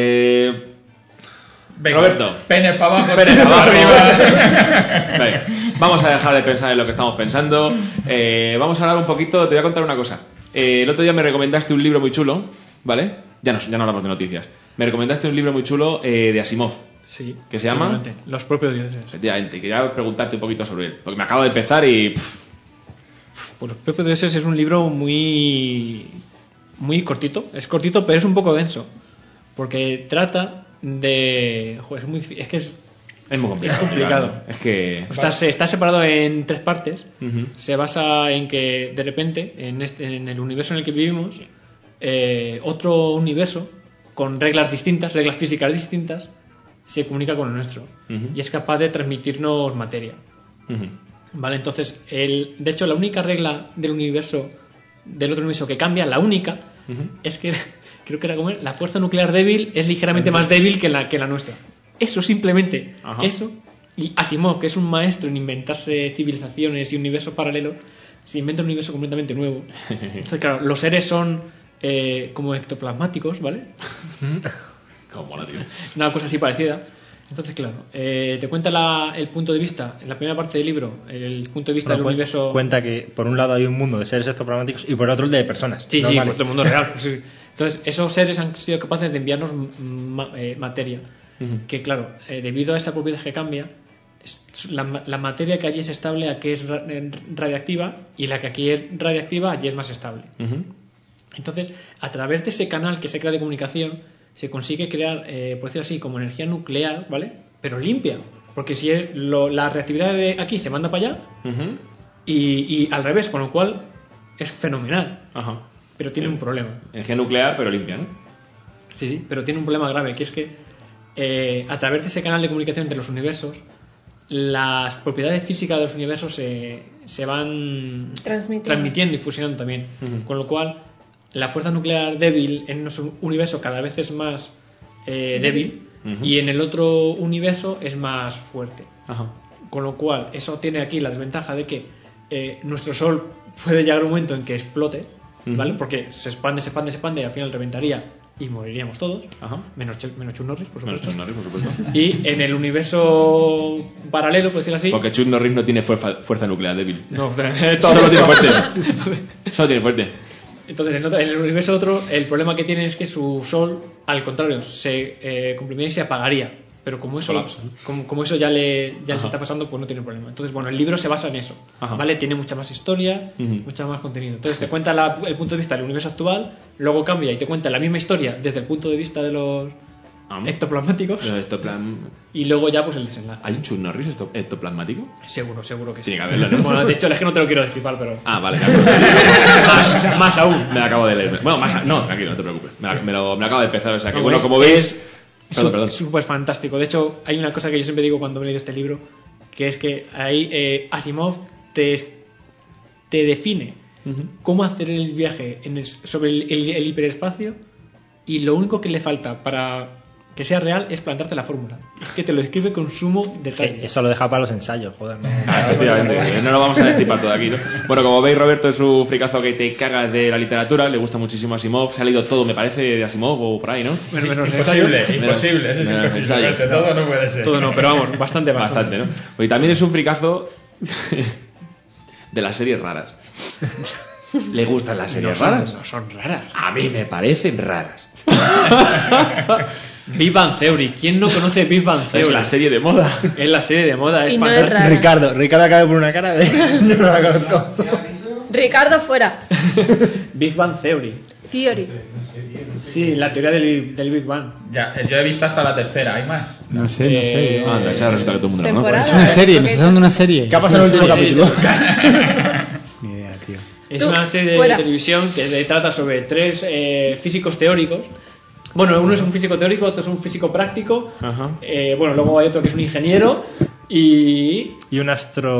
Venga, Roberto. Penes para abajo, Penes penes para para abajo. arriba. Venga, vamos a dejar de pensar en lo que estamos pensando. Vamos a hablar un poquito. Te voy a contar una cosa. El otro día me recomendaste un libro muy chulo, ¿vale? Ya no hablamos de noticias. Me recomendaste un libro muy chulo de Asimov. Sí. ¿Qué se llama? efectivamente. Los propios dioses. Efectivamente, quería preguntarte un poquito sobre él. Porque me acabo de empezar y... Pues Los propios dioses es un libro muy cortito. Es cortito, pero es un poco denso. Porque trata de... Joder, es muy difícil. Es muy complicado. Es complicado. Claro. Es que... Está separado en 3 partes. Ujú. Se basa en que de repente en el universo en el que vivimos otro universo con reglas distintas, reglas físicas distintas, se comunica con el nuestro. Ujú. Y es capaz de transmitirnos materia. Ujú. Vale, entonces de hecho la única regla del otro universo que cambia, la única, es que creo que era como la fuerza nuclear débil es ligeramente más débil que la nuestra. Eso simplemente, Ajá. eso Y Asimov, que es un maestro en inventarse civilizaciones y universos paralelos, se inventa un universo completamente nuevo. Entonces, claro, los seres son como ectoplasmáticos, ¿vale? Como mola, tío. Una cosa así parecida. Entonces, claro, te cuenta el punto de vista, en la primera parte del libro, el punto de vista del universo... Cuenta que por un lado hay un mundo de seres ectoplasmáticos y por otro el de personas. Sí, normales. pues del mundo real. Pues, sí. Entonces, esos seres han sido capaces de enviarnos materia. Que, claro, debido a esa propiedad que cambia, la materia que allí es estable aquí es radiactiva y la que aquí es radiactiva allí es más estable. Entonces, a través de ese canal que se crea de comunicación, se consigue crear, por decirlo así, como energía nuclear, ¿vale? Pero limpia. Porque si es la reactividad de aquí se manda para allá y al revés, con lo cual es fenomenal. Ajá. Pero tiene un problema. Energía nuclear, pero limpia, ¿no? Sí, pero tiene un problema grave, que es que a través de ese canal de comunicación entre los universos, las propiedades físicas de los universos se van transmitiendo y fusionando también. Con lo cual, la fuerza nuclear débil en nuestro universo cada vez es más débil y en el otro universo es más fuerte. Ajá. Con lo cual, eso tiene aquí la desventaja de que nuestro Sol puede llegar a un momento en que explote, ¿vale? Porque se expande y al final reventaría y moriríamos todos. Ajá. Menos Chuck Norris, por supuesto. Chuck Norris, por supuesto. Y en el universo paralelo, por decirlo así... Porque Chuck Norris no tiene fuerza nuclear débil. No, Solo tiene fuerte. Solo tiene fuerte. Entonces, en el universo otro, el problema que tiene es que su Sol, al contrario, se comprimiría y se apagaría. Pero como eso, como eso ya les está pasando, pues no tiene problema. Entonces, bueno, el libro se basa en eso, ¿vale? Tiene mucha más historia, mucha más contenido. Entonces, te cuenta el punto de vista del universo actual, luego cambia y te cuenta la misma historia desde el punto de vista de los ectoplasmáticos. Y luego ya, pues el desenlace. ¿Hay un Chuck Norris ectoplasmático? Seguro que sí. Tiene que haberlo, ¿no? Bueno, de hecho, es que no te lo quiero destripar, pero... Ah, vale, de acuerdo. más aún. Me acabo de leer. Bueno, no, tranquilo, no te preocupes. Me acabo de empezar, o sea que, bueno, como veis... Es súper fantástico. De hecho, hay una cosa que yo siempre digo cuando he leído este libro, que es que ahí Asimov te define cómo hacer el viaje sobre el hiperespacio, y lo único que le falta para que sea real es plantarte la fórmula. Que te lo describe con sumo detalle. Eso lo deja para los ensayos, joder. No, efectivamente, no lo vamos a destripar todo aquí, ¿no? Bueno, como veis, Roberto es un fricazo que te cagas de la literatura, le gusta muchísimo Asimov, se ha leído todo, me parece, de Asimov o por ahí, ¿no? Bueno, menos Imposible, eso es menos imposible. Todo no puede ser. Todo no, pero vamos, bastante, ¿no? Y también es un fricazo de las series raras. ¿Le gustan las series raras? No son raras. A mí me parecen raras. Big Bang Theory. ¿Quién no conoce Big Bang Theory? Es la serie de moda. Es la serie de moda, es Y no es fantástica. rara. Ricardo acaba por una cara de... Yo no la conozco. Ricardo fuera. Big Bang Theory. Theory. Sí, la teoría del Big Bang. Ya, yo he visto hasta la tercera, ¿hay más? No sé. Anda, esa resulta que todo el mundo la conoce. Temporada. Es una serie, me estás dando una serie. ¿Qué ha pasado en el último capítulo? Ni idea, tío. Es Tú, una serie fuera. de televisión que trata sobre tres físicos teóricos. Bueno, uno es un físico teórico, otro es un físico práctico. Ajá. Bueno, luego hay otro que es un ingeniero y... Y un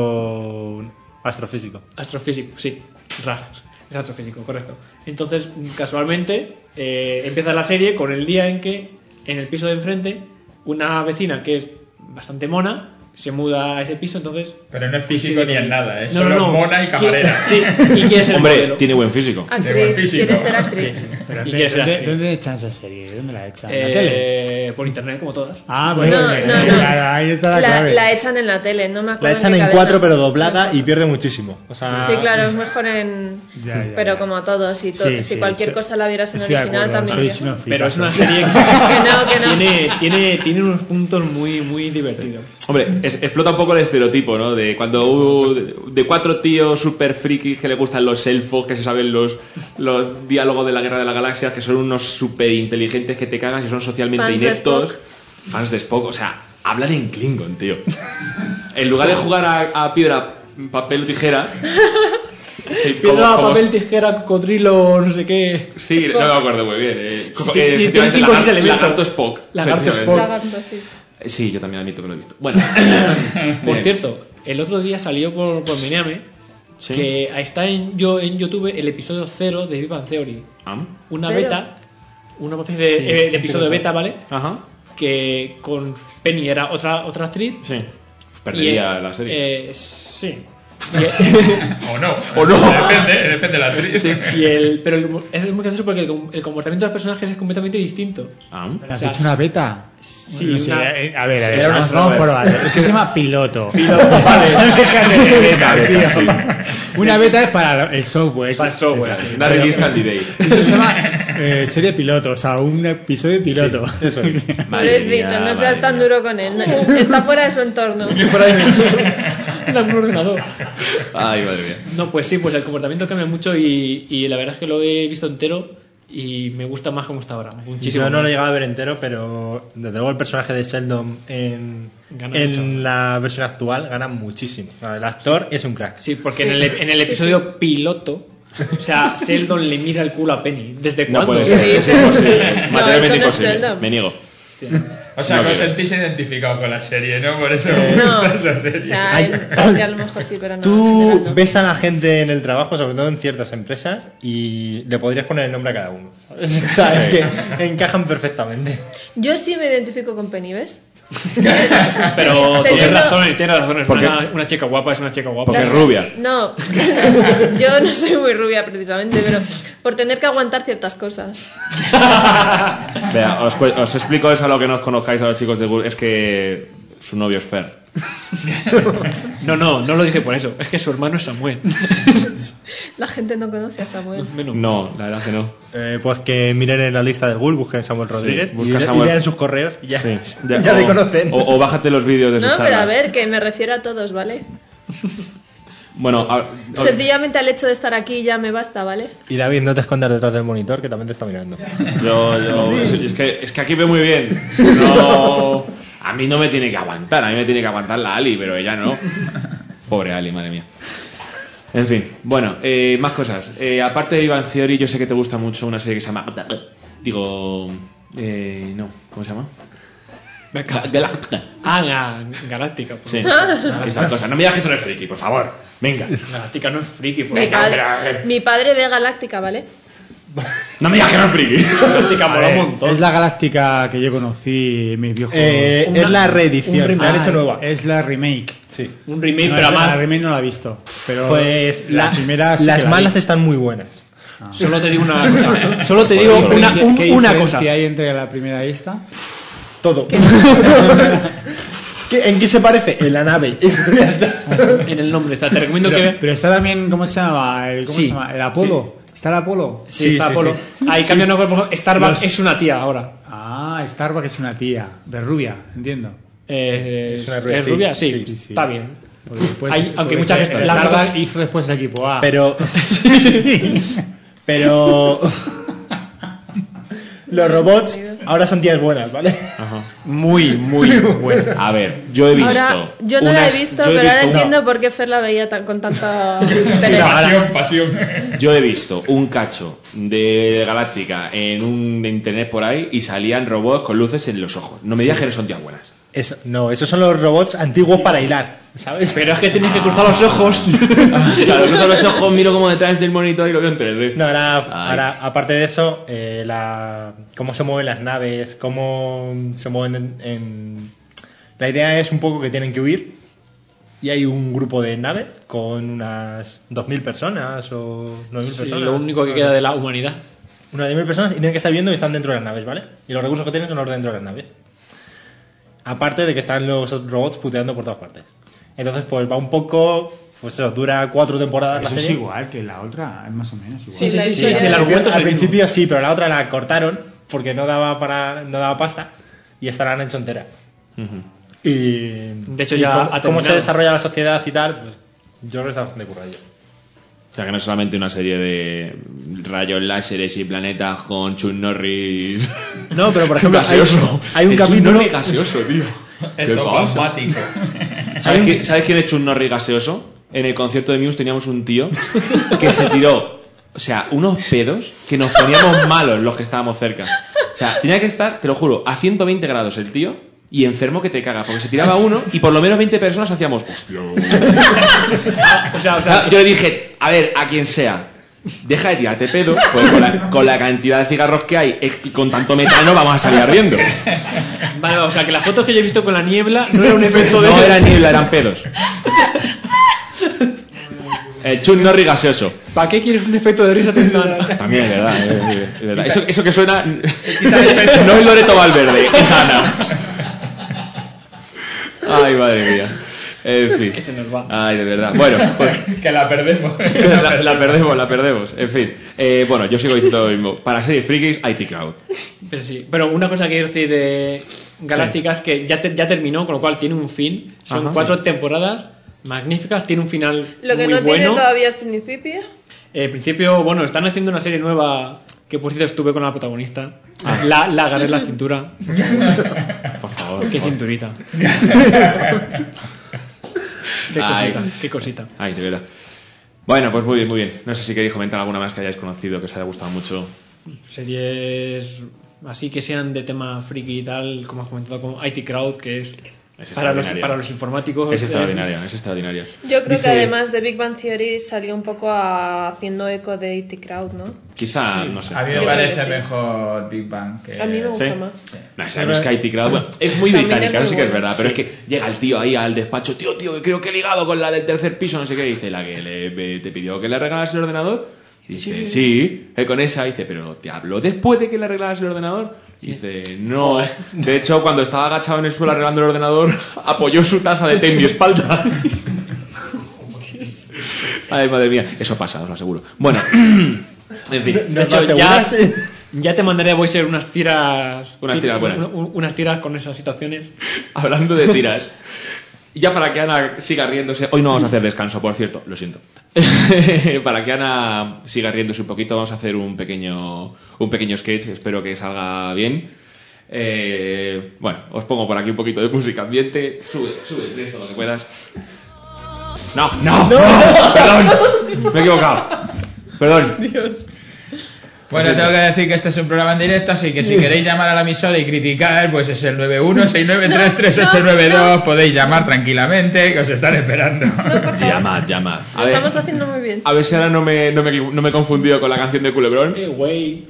astrofísico. Astrofísico, sí. Rajas. Es astrofísico, correcto. Entonces, casualmente, empieza la serie con el día en que, en el piso de enfrente, una vecina que es bastante mona se muda a ese piso, entonces... Pero no es físico ni en nada, es No, solo no. mona y camarera. Sí, y quiere ser Hombre, modelo. tiene buen físico. buen Actriz. físico. Quiere ser actriz. Pero Y quiere ser actriz. ¿dónde echan esa serie? ¿Dónde la echan? ¿En la tele? Por internet, como todas. Ah, bueno, No. ahí está la clave. La echan en la tele, no me acuerdo. La echan qué en cadena. 4 pero doblada y pierde muchísimo. O sea, Sí, claro, es mejor en... Ya, pero ya. como todos, si Sí, cualquier sí. cosa la vieras en Estoy de original acuerdo, también. sois unos Pero es una fricazos. serie Que no. tiene unos puntos muy, muy divertidos. Hombre, explota un poco el estereotipo, ¿no? De cuando de cuatro tíos super frikis que le gustan los elfos, que se saben los diálogos de la Guerra de las Galaxias, que son unos super inteligentes que te cagas y son socialmente Fans de ineptos. Spock. Fans de Spock. O sea, hablan en Klingon, tío. En lugar de jugar a piedra, papel o tijera... Sí, Piedra, papel, tijera, cocodrilo, no sé qué. Sí, no me acuerdo muy bien. Tiene 5 o 6 elementos. Lagarto Spock. Lagarto efectivamente. Spock. Lagarto, sí. Sí, yo también admito que lo he visto. Bueno. Por Bien. cierto, el otro día salió por Mineame Sí. que está en YouTube el episodio 0 de Big Bang Theory. Ah, Una ¿Cero? beta, una especie de episodio beta, ¿vale? ajá. Que con Penny era otra actriz Sí. Perdería la serie. Sí. O no. O no. Depende de la actriz. Pero es muy gracioso porque el comportamiento de los personajes es completamente distinto. Ah. ¿Has O sea, hecho una beta? Sí, No sé, una- a ver, Era una vamos por base. Eso se llama piloto. Vale, déjate de betas, tío. Una beta es para el software. Para el software, sí. Una release candidate. Eso se llama serie piloto, o sea, un episodio piloto. Eso es. Pobrecito, no seas tan duro con él. Está fuera de su entorno. Fuera de mi en algún ordenador. Ay, madre mía. No, pues sí, pues el comportamiento cambia mucho y la verdad es que lo he visto entero y me gusta más como está ahora. Muchísimo. Yo no más. lo he llegado a ver entero, pero desde luego el personaje de Sheldon Gana en la versión actual gana muchísimo. El actor es un crack. Sí, porque Sí. en el episodio piloto, o sea, Sheldon le mira el culo a Penny. ¿Desde No cuándo? puede ser. Sí, Es imposible. No, Materialmente eso no es imposible. Sheldon. Me niego. O sea, No que os quiero. sentís identificados con la serie, ¿no? Por eso me No, gusta esa o serie. sea, Ay. que a lo mejor sí, pero no. en Tú general no. ves a la gente en el trabajo, sobre todo en ciertas empresas, y le podrías poner el nombre a cada uno. ¿sabes? O sea, es que encajan perfectamente. Yo sí me identifico con Penny, ¿ves? Pero Teniendo- tienes razón, es ¿Por qué? una chica guapa, es una chica guapa. Porque es Gracias. rubia. No, yo no soy muy rubia precisamente, pero por tener que aguantar ciertas cosas. Vea, os explico eso a lo que no os conozcáis a los chicos de Google. Es que su novio es Fer. No lo dice por eso, es que su hermano es Samuel. La gente no conoce a Samuel. Menos. No, la verdad que no. Pues que miren en la lista del Google, busquen Samuel Rodríguez busca y Samuel. lean sus correos y ya, Sí. ya le conocen. O bájate los vídeos de sus No, pero a charlas. ver, que me refiero a todos, ¿vale? Bueno, Sencillamente al hecho de estar aquí ya me basta, ¿vale? Y David, no te escondas detrás del monitor, que también te está mirando. es que aquí veo muy bien. No, a mí no me tiene que aguantar, a mí me tiene que aguantar la Ali, pero ella no. Pobre Ali, madre mía. En fin, bueno, más cosas. Aparte de Ivan Theory, yo sé que te gusta mucho una serie que se llama... no, ¿cómo se llama? Galacta. Galáctica. Por Sí, favor. esa cosa. No me digas que eso no es friki, por favor. Venga. Galáctica no es friki, por Mi, favor. mi padre ve Galáctica, ¿vale? No me digas que no es friki. Galáctica A mola ver, un montón. es la galáctica que yo conocí en mis viejos. Es la reedición, la han hecho nueva. Es la remake. Sí. Un remake, No, pero la más. remake no la he visto. Pero Pues la primera sí las que la malas vi. están muy buenas. Solo te digo una cosa. Solo te digo ¿Qué una diferencia cosa. hay entre la primera y esta? Todo. ¿En qué se parece? En la nave. Ya está. En el nombre está. Te recomiendo que. Pero está también, ¿cómo se llama? ¿Cómo Sí. se llama? ¿El Apolo? ¿Está el Apolo? Sí, Sí, está sí, Apolo. sí. Ahí cambian de cuerpo. Starbucks Los- es una tía ahora. Ah, Starbuck es una tía, de rubia, entiendo. Es una rubia, ¿Es sí, rubia? Sí, sí, sí. está bien. Porque después- Hay- aunque porque muchas el veces- las Starbuck cosas- hizo después el equipo A. Pero. Pero. Los robots ahora son tías buenas, ¿vale? Muy bueno. A ver, yo he visto. Ahora, yo no la he unas- visto, yo he pero ahora visto entiendo por qué Fer la veía con tanta interés. Pasión. Yo he visto un cacho de Galáctica en un internet por ahí y salían robots con luces en los ojos. No me digas que no son tías buenas. Eso, no, esos son los robots antiguos para hilar, ¿sabes? Pero es que tienes que cruzar los ojos. Claro, cruzo los ojos, miro como detrás del monitor y lo veo en 3D. No, Ay. ahora, aparte de eso, cómo se mueven las naves, cómo se mueven La idea es un poco que tienen que huir y hay un grupo de naves con unas 2.000 personas o 9.000 Sí, personas. lo único que queda de la humanidad. Unas 10.000 personas y tienen que estar viendo y están dentro de las naves, ¿vale? Y los recursos que tienen son los dentro de las naves. Aparte de que están los robots puteando por todas partes. Entonces, pues va un poco... Pues eso, dura 4 temporadas la Eso es serie. igual que la otra, es más o menos igual. Sí, la sí, historia sí, de- el argumento es Al el mismo. principio sí, pero la otra la cortaron porque no daba pasta y esta la han hecho entera. Y De hecho, y ya cómo, ha cómo terminado. se desarrolla la sociedad y tal, pues yo creo que está bastante curradillo. O sea, que no es solamente una serie de rayos láseres y planetas con Chuck Norris. No, pero por ejemplo gaseoso. hay un El Chuck capítulo Norris gaseoso, tío. ¿Qué Esto pasa? combático. ¿Sabes quién es Chuck Norris gaseoso? En el concierto de Muse teníamos un tío que se tiró, o sea, unos pedos que nos poníamos malos los que estábamos cerca. O sea, tenía que estar, te lo juro, a 120 grados el tío y enfermo que te caga, porque se tiraba uno y por lo menos 20 personas hacíamos, hostia. O sea, Yo le dije, a ver, a quien sea, deja de tirarte pedo, pues con la cantidad de cigarros que hay y con tanto metano vamos a salir ardiendo. Vale, o sea, que las fotos que yo he visto con la niebla no era un efecto de... No era niebla, eran pedos. El chun no rigaseoso. ¿Para qué quieres un efecto de risa temprana? También es verdad. Eso que suena no es Loreto Valverde, es Ana. Ay, madre mía. En fin. Que se nos va. Ay, de verdad. Bueno, pues, Que la perdemos. la perdemos. En fin. Bueno, yo sigo diciendo lo mismo. Para series frikis, IT Crowd. Pero sí. Pero una cosa que quiero decir de Galáctica es que ya terminó, con lo cual tiene un fin. Son 4 temporadas magníficas, tiene un final Lo que muy no bueno. tiene todavía es principio. En principio, bueno, están haciendo una serie nueva que por cierto estuve con la protagonista. La agarré en la cintura. Por favor. Qué cinturita. Qué cosita. Ay, de verdad. Bueno, pues muy bien, muy bien. No sé si queréis comentar alguna más que hayáis conocido, que os haya gustado mucho. Series así que sean de tema friki y tal, como has comentado, como IT Crowd, que es para los informáticos. Es extraordinaria. Yo creo Dice- que además de Big Bang Theory salió un poco haciendo eco de IT Crowd, ¿no? Quizá, no sé. A mí me Yo parece creo que sí. mejor Big Bang que... A mí me gusta ¿Sí? más. No, sabes que IT Crowd, bueno, es muy También británica, es no sé muy qué es buena. verdad, pero es que llega el tío ahí al despacho, tío, que creo que he ligado con la del tercer piso, no sé qué, dice, la que te pidió que le regalas el ordenador. Y dice, sí, con esa, dice, pero ¿te habló después de que le regalas el ordenador? Y dice, no. De hecho, cuando estaba agachado en el suelo arreglando el ordenador, apoyó su taza de té en mi espalda. Ay, madre mía, eso pasa, os lo aseguro. Bueno, en fin. ¿No De hecho, lo aseguras? ya te mandaré a Voicer unas tiras. Unas tiras buenas. Unas tiras con esas situaciones. Hablando de tiras. Ya para que Ana siga riéndose. Hoy no vamos a hacer descanso, por cierto, lo siento. Para que Ana siga riéndose un poquito, vamos a hacer un pequeño sketch. Espero que salga bien. Bueno, os pongo por aquí un poquito de música ambiente. Sube el resto lo que puedas. No. Perdón. Me he equivocado. Perdón. Bueno, tengo que decir que este es un programa en directo, así que si queréis llamar a la emisora y criticar, pues es el 916933892. Podéis llamar tranquilamente, que os están esperando. Llama. Lo estamos haciendo muy bien. A ver si ahora no me he confundido con la canción de Culebrón. Güey.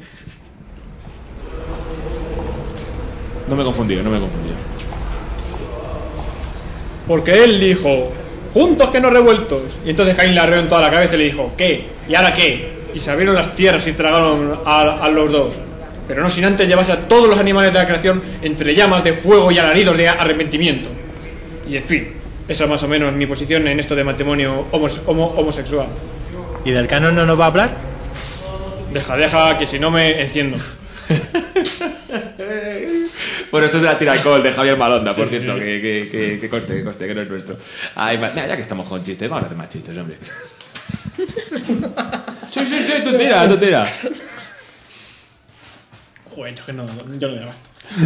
No me he confundido. Porque él dijo, juntos que no revueltos. Y entonces Caín le arreó en toda la cabeza y le dijo, ¿qué? ¿Y ahora qué? Y se abrieron las tierras y tragaron a los dos. Pero no sin antes llevarse a todos los animales de la creación entre llamas de fuego y alaridos de arrepentimiento. Y en fin, esa es más o menos mi posición en esto de matrimonio homosexual. ¿Y del canon no nos va a hablar? Deja, que si no me enciendo. Bueno, esto es de la tira alcohol de Javier Malonda, por cierto, que conste, que no es nuestro. Ay, ya que estamos con chistes, vamos a hacer más chistes, hombre. Sí, tú tira. Joder, que no, yo no me basta.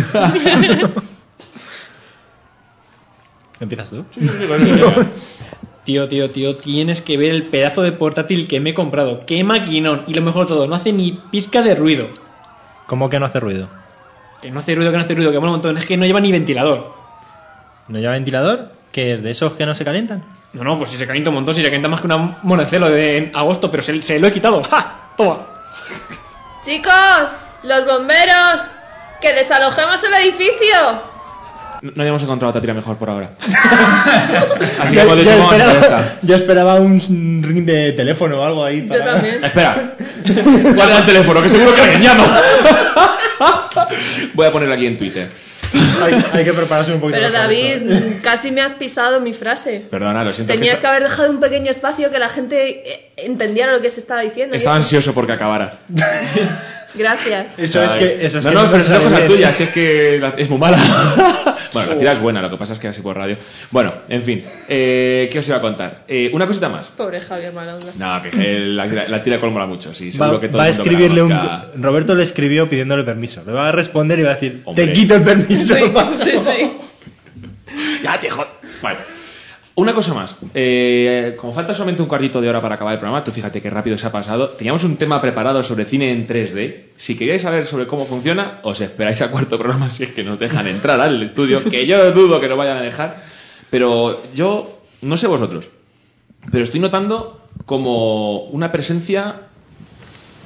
¿Empiezas tú? Tío, tienes que ver el pedazo de portátil que me he comprado. ¡Qué maquinón! Y lo mejor de todo, no hace ni pizca de ruido. ¿Cómo que no hace ruido? Que no hace ruido, que mola un montón. Es que no lleva ni ventilador. ¿No lleva ventilador? ¿Que es de esos que no se calientan? No, pues si se calienta un montón, si se calienta más que una monocelo de agosto, pero se lo he quitado. ¡Ja! Toma. Chicos, los bomberos, que desalojemos el edificio. No habíamos encontrado otra tira mejor por ahora. Así que hemos dicho, vamos a hacer esta. yo esperaba un ring de teléfono o algo ahí. Yo también. Espera. Guarda el teléfono, que seguro que alguien llama. Voy a ponerlo aquí en Twitter. hay que prepararse un poquito Pero más para David, eso. casi me has pisado mi frase. Perdona, lo siento. Tenías que haber dejado un pequeño espacio que la gente entendiera lo que se se diciendo. Estaba ansioso porque acabara. Gracias. Eso es que No, no pero es una cosa bien. tuya, si es que es muy mala. Bueno, la tira es buena, lo que pasa es que así por radio. Bueno, en fin, ¿qué os iba a contar? Una cosita más. Pobre Javier Malonda. No, que la tira colmola mucho, sí, seguro que todo Va a el mundo escribirle que la conozca. Roberto le escribió pidiéndole permiso. Le va a responder y va a decir, Hombre. te quito el permiso. pasa. Sí. Ya te jod... Vale. Una cosa más. Como falta solamente un cuartito de hora para acabar el programa, tú fíjate qué rápido se ha pasado. Teníamos un tema preparado sobre cine en 3D. Si queréis saber sobre cómo funciona, os esperáis a cuarto programa si es que nos dejan entrar al estudio, que yo dudo que nos vayan a dejar. Pero yo, no sé vosotros, pero estoy notando como una presencia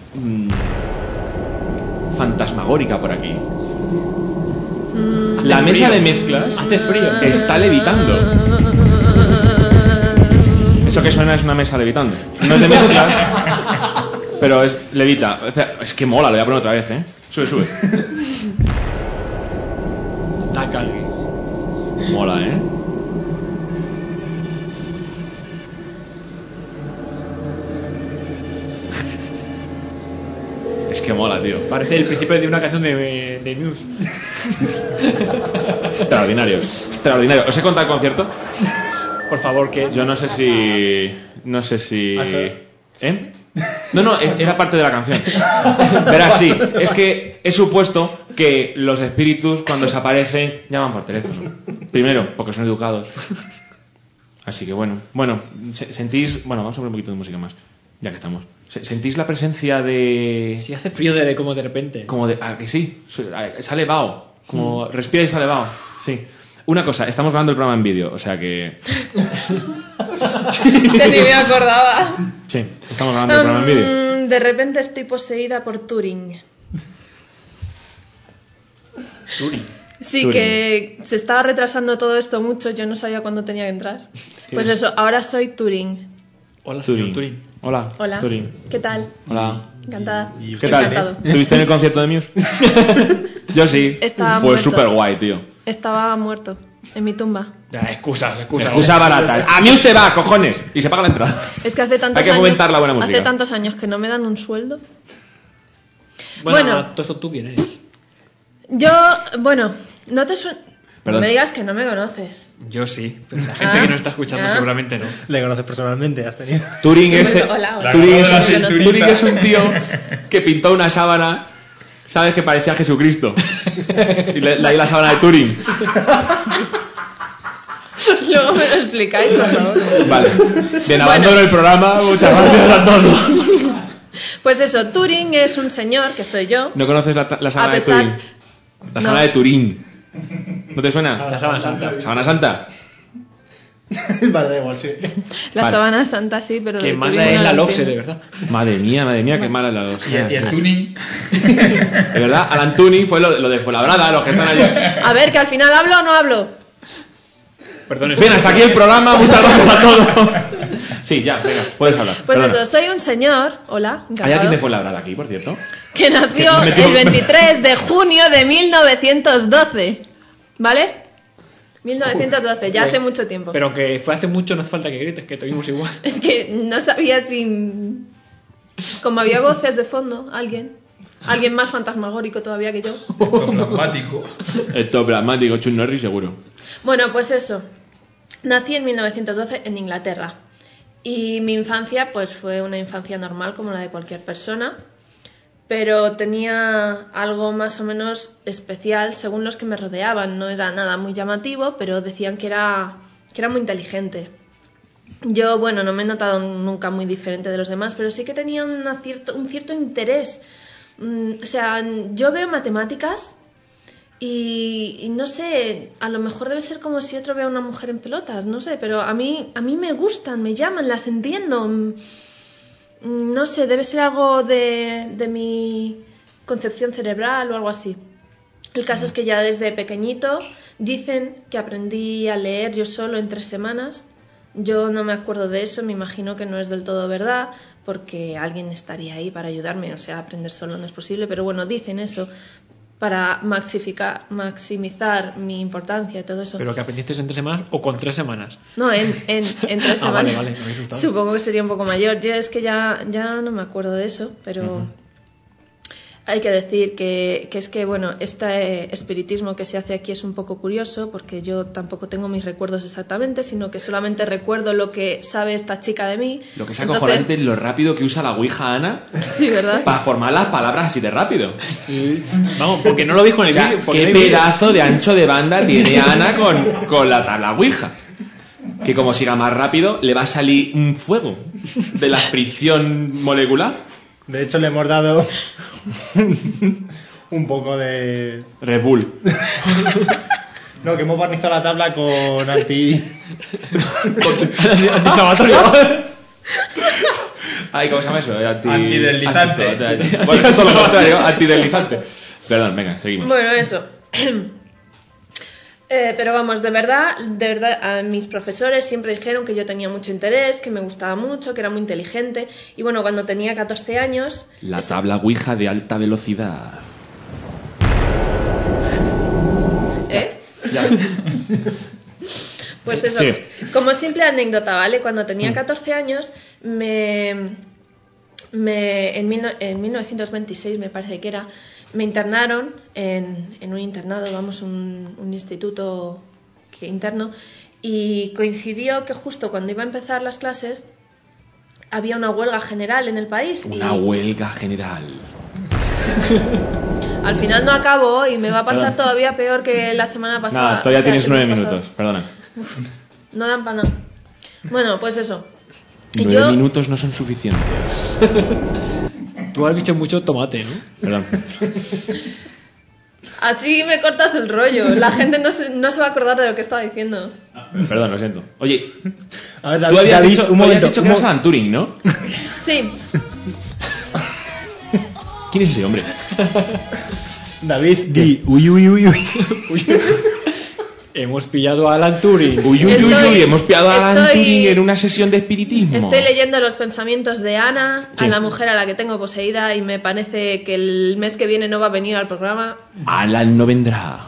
fantasmagórica por aquí. La mesa de mezclas Hace frío. está levitando. Eso que suena es una mesa levitando. No es de mezclas, pero es levita. O sea, es que mola, lo voy a poner otra vez, ¿eh? Sube. Da calgue. Mola, ¿eh? Es que mola, tío. Parece el principio de una canción de Muse. Extraordinario. ¿Os he contado el concierto? Por favor, que... Yo no sé si... ¿Eh? No, era parte de la canción. Verás, sí. Es que he supuesto que los espíritus, cuando desaparecen, llaman por teléfono. Primero, porque son educados. Así que bueno, sentís... Bueno, vamos a poner un poquito de música más, ya que estamos. ¿Sentís la presencia de...? Si hace frío como de repente. Como de... Ah, que sí. Sale vaho. Como respira y sale vaho. Sí. Una cosa, estamos grabando el programa en vídeo, o sea que... Ni me acordaba. Sí, estamos grabando el programa en vídeo. De repente estoy poseída por Turing. Sí, Turing. que se estaba retrasando todo esto mucho, yo no sabía cuándo tenía que entrar. Pues eso, ahora soy Turing. Hola, señor Turing. Hola. Hola. Turing. ¿Qué tal? Hola. Encantada. ¿Qué tal? Encantado. ¿Estuviste en el concierto de Muse? Yo sí. Estaba Fue muerto. súper guay, tío. Estaba muerto en mi tumba. Ya, excusas. Excusa barata. A Muse se va, cojones. Y se paga la entrada. Es que hace tantos Hay que años, fomentar la buena música. hace tantos años que no me dan un sueldo. Bueno, todo eso tú quién eres. No te suena. Perdón. No me digas que no me conoces. Yo sí, pero la gente que nos está escuchando seguramente no. ¿Le conoces personalmente? ¿Has tenido? Turing es... Hola. Turing es un tío que pintó una sábana, ¿sabes? Que parecía Jesucristo. Y le di la sábana de Turing. Luego me lo explicáis, por favor. Vale. Bien, abandono el programa. Muchas gracias a todos. Pues eso, Turing es un señor, que soy yo. ¿No conoces la sábana A de pesar- Turing? La No. sábana de Turín. ¿No te suena? La sábana santa. ¿Sábana santa? Vale, da igual, sí. La Vale. sábana santa, sí, pero... Que de mala Turing es no la lo LOXE, de entiendo. verdad. Madre mía, qué mala la dos. Y el tuning. De verdad, Alan Turing fue lo de Fuenlabrada, los que están allí. A ver, que al final hablo o no hablo. Perdón, Bien, hasta aquí el programa. Muchas gracias a todos. Sí, ya, venga, puedes hablar. Pues Perdona. eso, soy un señor, hola, ¿Hay encantado, alguien de Fuenlabrada aquí, por cierto? que nació el 23 de junio de 1912, ¿vale? 1912, ya hace mucho tiempo. Pero que fue hace mucho, no hace falta que grites, que te vimos igual. Es que no sabía si... Como había voces de fondo, alguien más fantasmagórico todavía que yo. Plasmático. Ectoplasmático, Chuck Norris, seguro. Bueno, pues eso. Nací en 1912 en Inglaterra. Y mi infancia, pues fue una infancia normal como la de cualquier persona. Pero tenía algo más o menos especial según los que me rodeaban. No era nada muy llamativo, pero decían que era muy inteligente. Yo, bueno, no me he notado nunca muy diferente de los demás, pero sí que tenía un cierto interés. O sea, yo veo matemáticas y no sé, a lo mejor debe ser como si otro vea a una mujer en pelotas, no sé, pero a mí me gustan, me llaman, las entiendo. No sé, debe ser algo de mi concepción cerebral o algo así. El caso es que ya desde pequeñito dicen que aprendí a leer yo solo en 3 semanas. Yo no me acuerdo de eso, me imagino que no es del todo verdad, porque alguien estaría ahí para ayudarme, o sea, aprender solo no es posible, pero bueno, dicen eso para maximizar mi importancia y todo eso. ¿Pero que aprendiste en 3 semanas o con 3 semanas? No, en 3 semanas. Ah, vale, me había asustado. Supongo que sería un poco mayor. Yo es que ya no me acuerdo de eso, pero hay que decir que es que, bueno, este espiritismo que se hace aquí es un poco curioso, porque yo tampoco tengo mis recuerdos exactamente, sino que solamente recuerdo lo que sabe esta chica de mí. Lo que es Entonces- acojonante es lo rápido que usa la Ouija Ana Sí, ¿verdad? para formar las palabras así de rápido. Sí. Vamos, porque no lo veis con O el sea, vídeo. porque qué no hay vídeo. pedazo de ancho de banda tiene Ana con la tabla Ouija. Que como siga más rápido, le va a salir un fuego de la fricción molecular. De hecho, le hemos dado un poco de... Red Bull. No, que hemos barnizado la tabla con anti... Antiinflamatorio. Ay, ¿cómo se llama eso? Antideslizante. Bueno, es todo lo contrario, antideslizante. Perdón, venga, seguimos. Bueno, eso. Pero vamos, de verdad, a mis profesores siempre dijeron que yo tenía mucho interés, que me gustaba mucho, que era muy inteligente. Y bueno, cuando tenía 14 años... La tabla Ouija de alta velocidad. ¿Eh? Ya. Pues eso, Sí. como simple anécdota, ¿vale? Cuando tenía 14 años, en 1926 me parece que era, me internaron en un internado, vamos, un instituto interno, y coincidió que justo cuando iba a empezar las clases había una huelga general en el país. Una huelga general. Al final no acabó y me va a pasar todavía peor que la semana pasada. Nada, todavía O sea, tienes el mes 9 pasado. minutos, perdona. No dan para nada. Bueno, pues eso. 9 minutos no son suficientes. Tú has dicho mucho tomate, ¿no? Perdón. Así me cortas el rollo. La gente no se va a acordar de lo que estaba diciendo. Perdón, lo siento. Oye, A ver, tú habías David, dicho, un tú habías momento. dicho que eras Alan Turing, ¿no? Sí, ¿Quién es ese hombre? David, di uy, uy, uy, uy. Hemos pillado a Alan Turing. Uy, uy, uy, uy, Estoy- hemos pillado a Alan estoy- Turing en una sesión de espiritismo. estoy leyendo los pensamientos de Ana, Sí. a la mujer a la que tengo poseída, y me parece que el mes que viene no va a venir al programa. Alan no vendrá.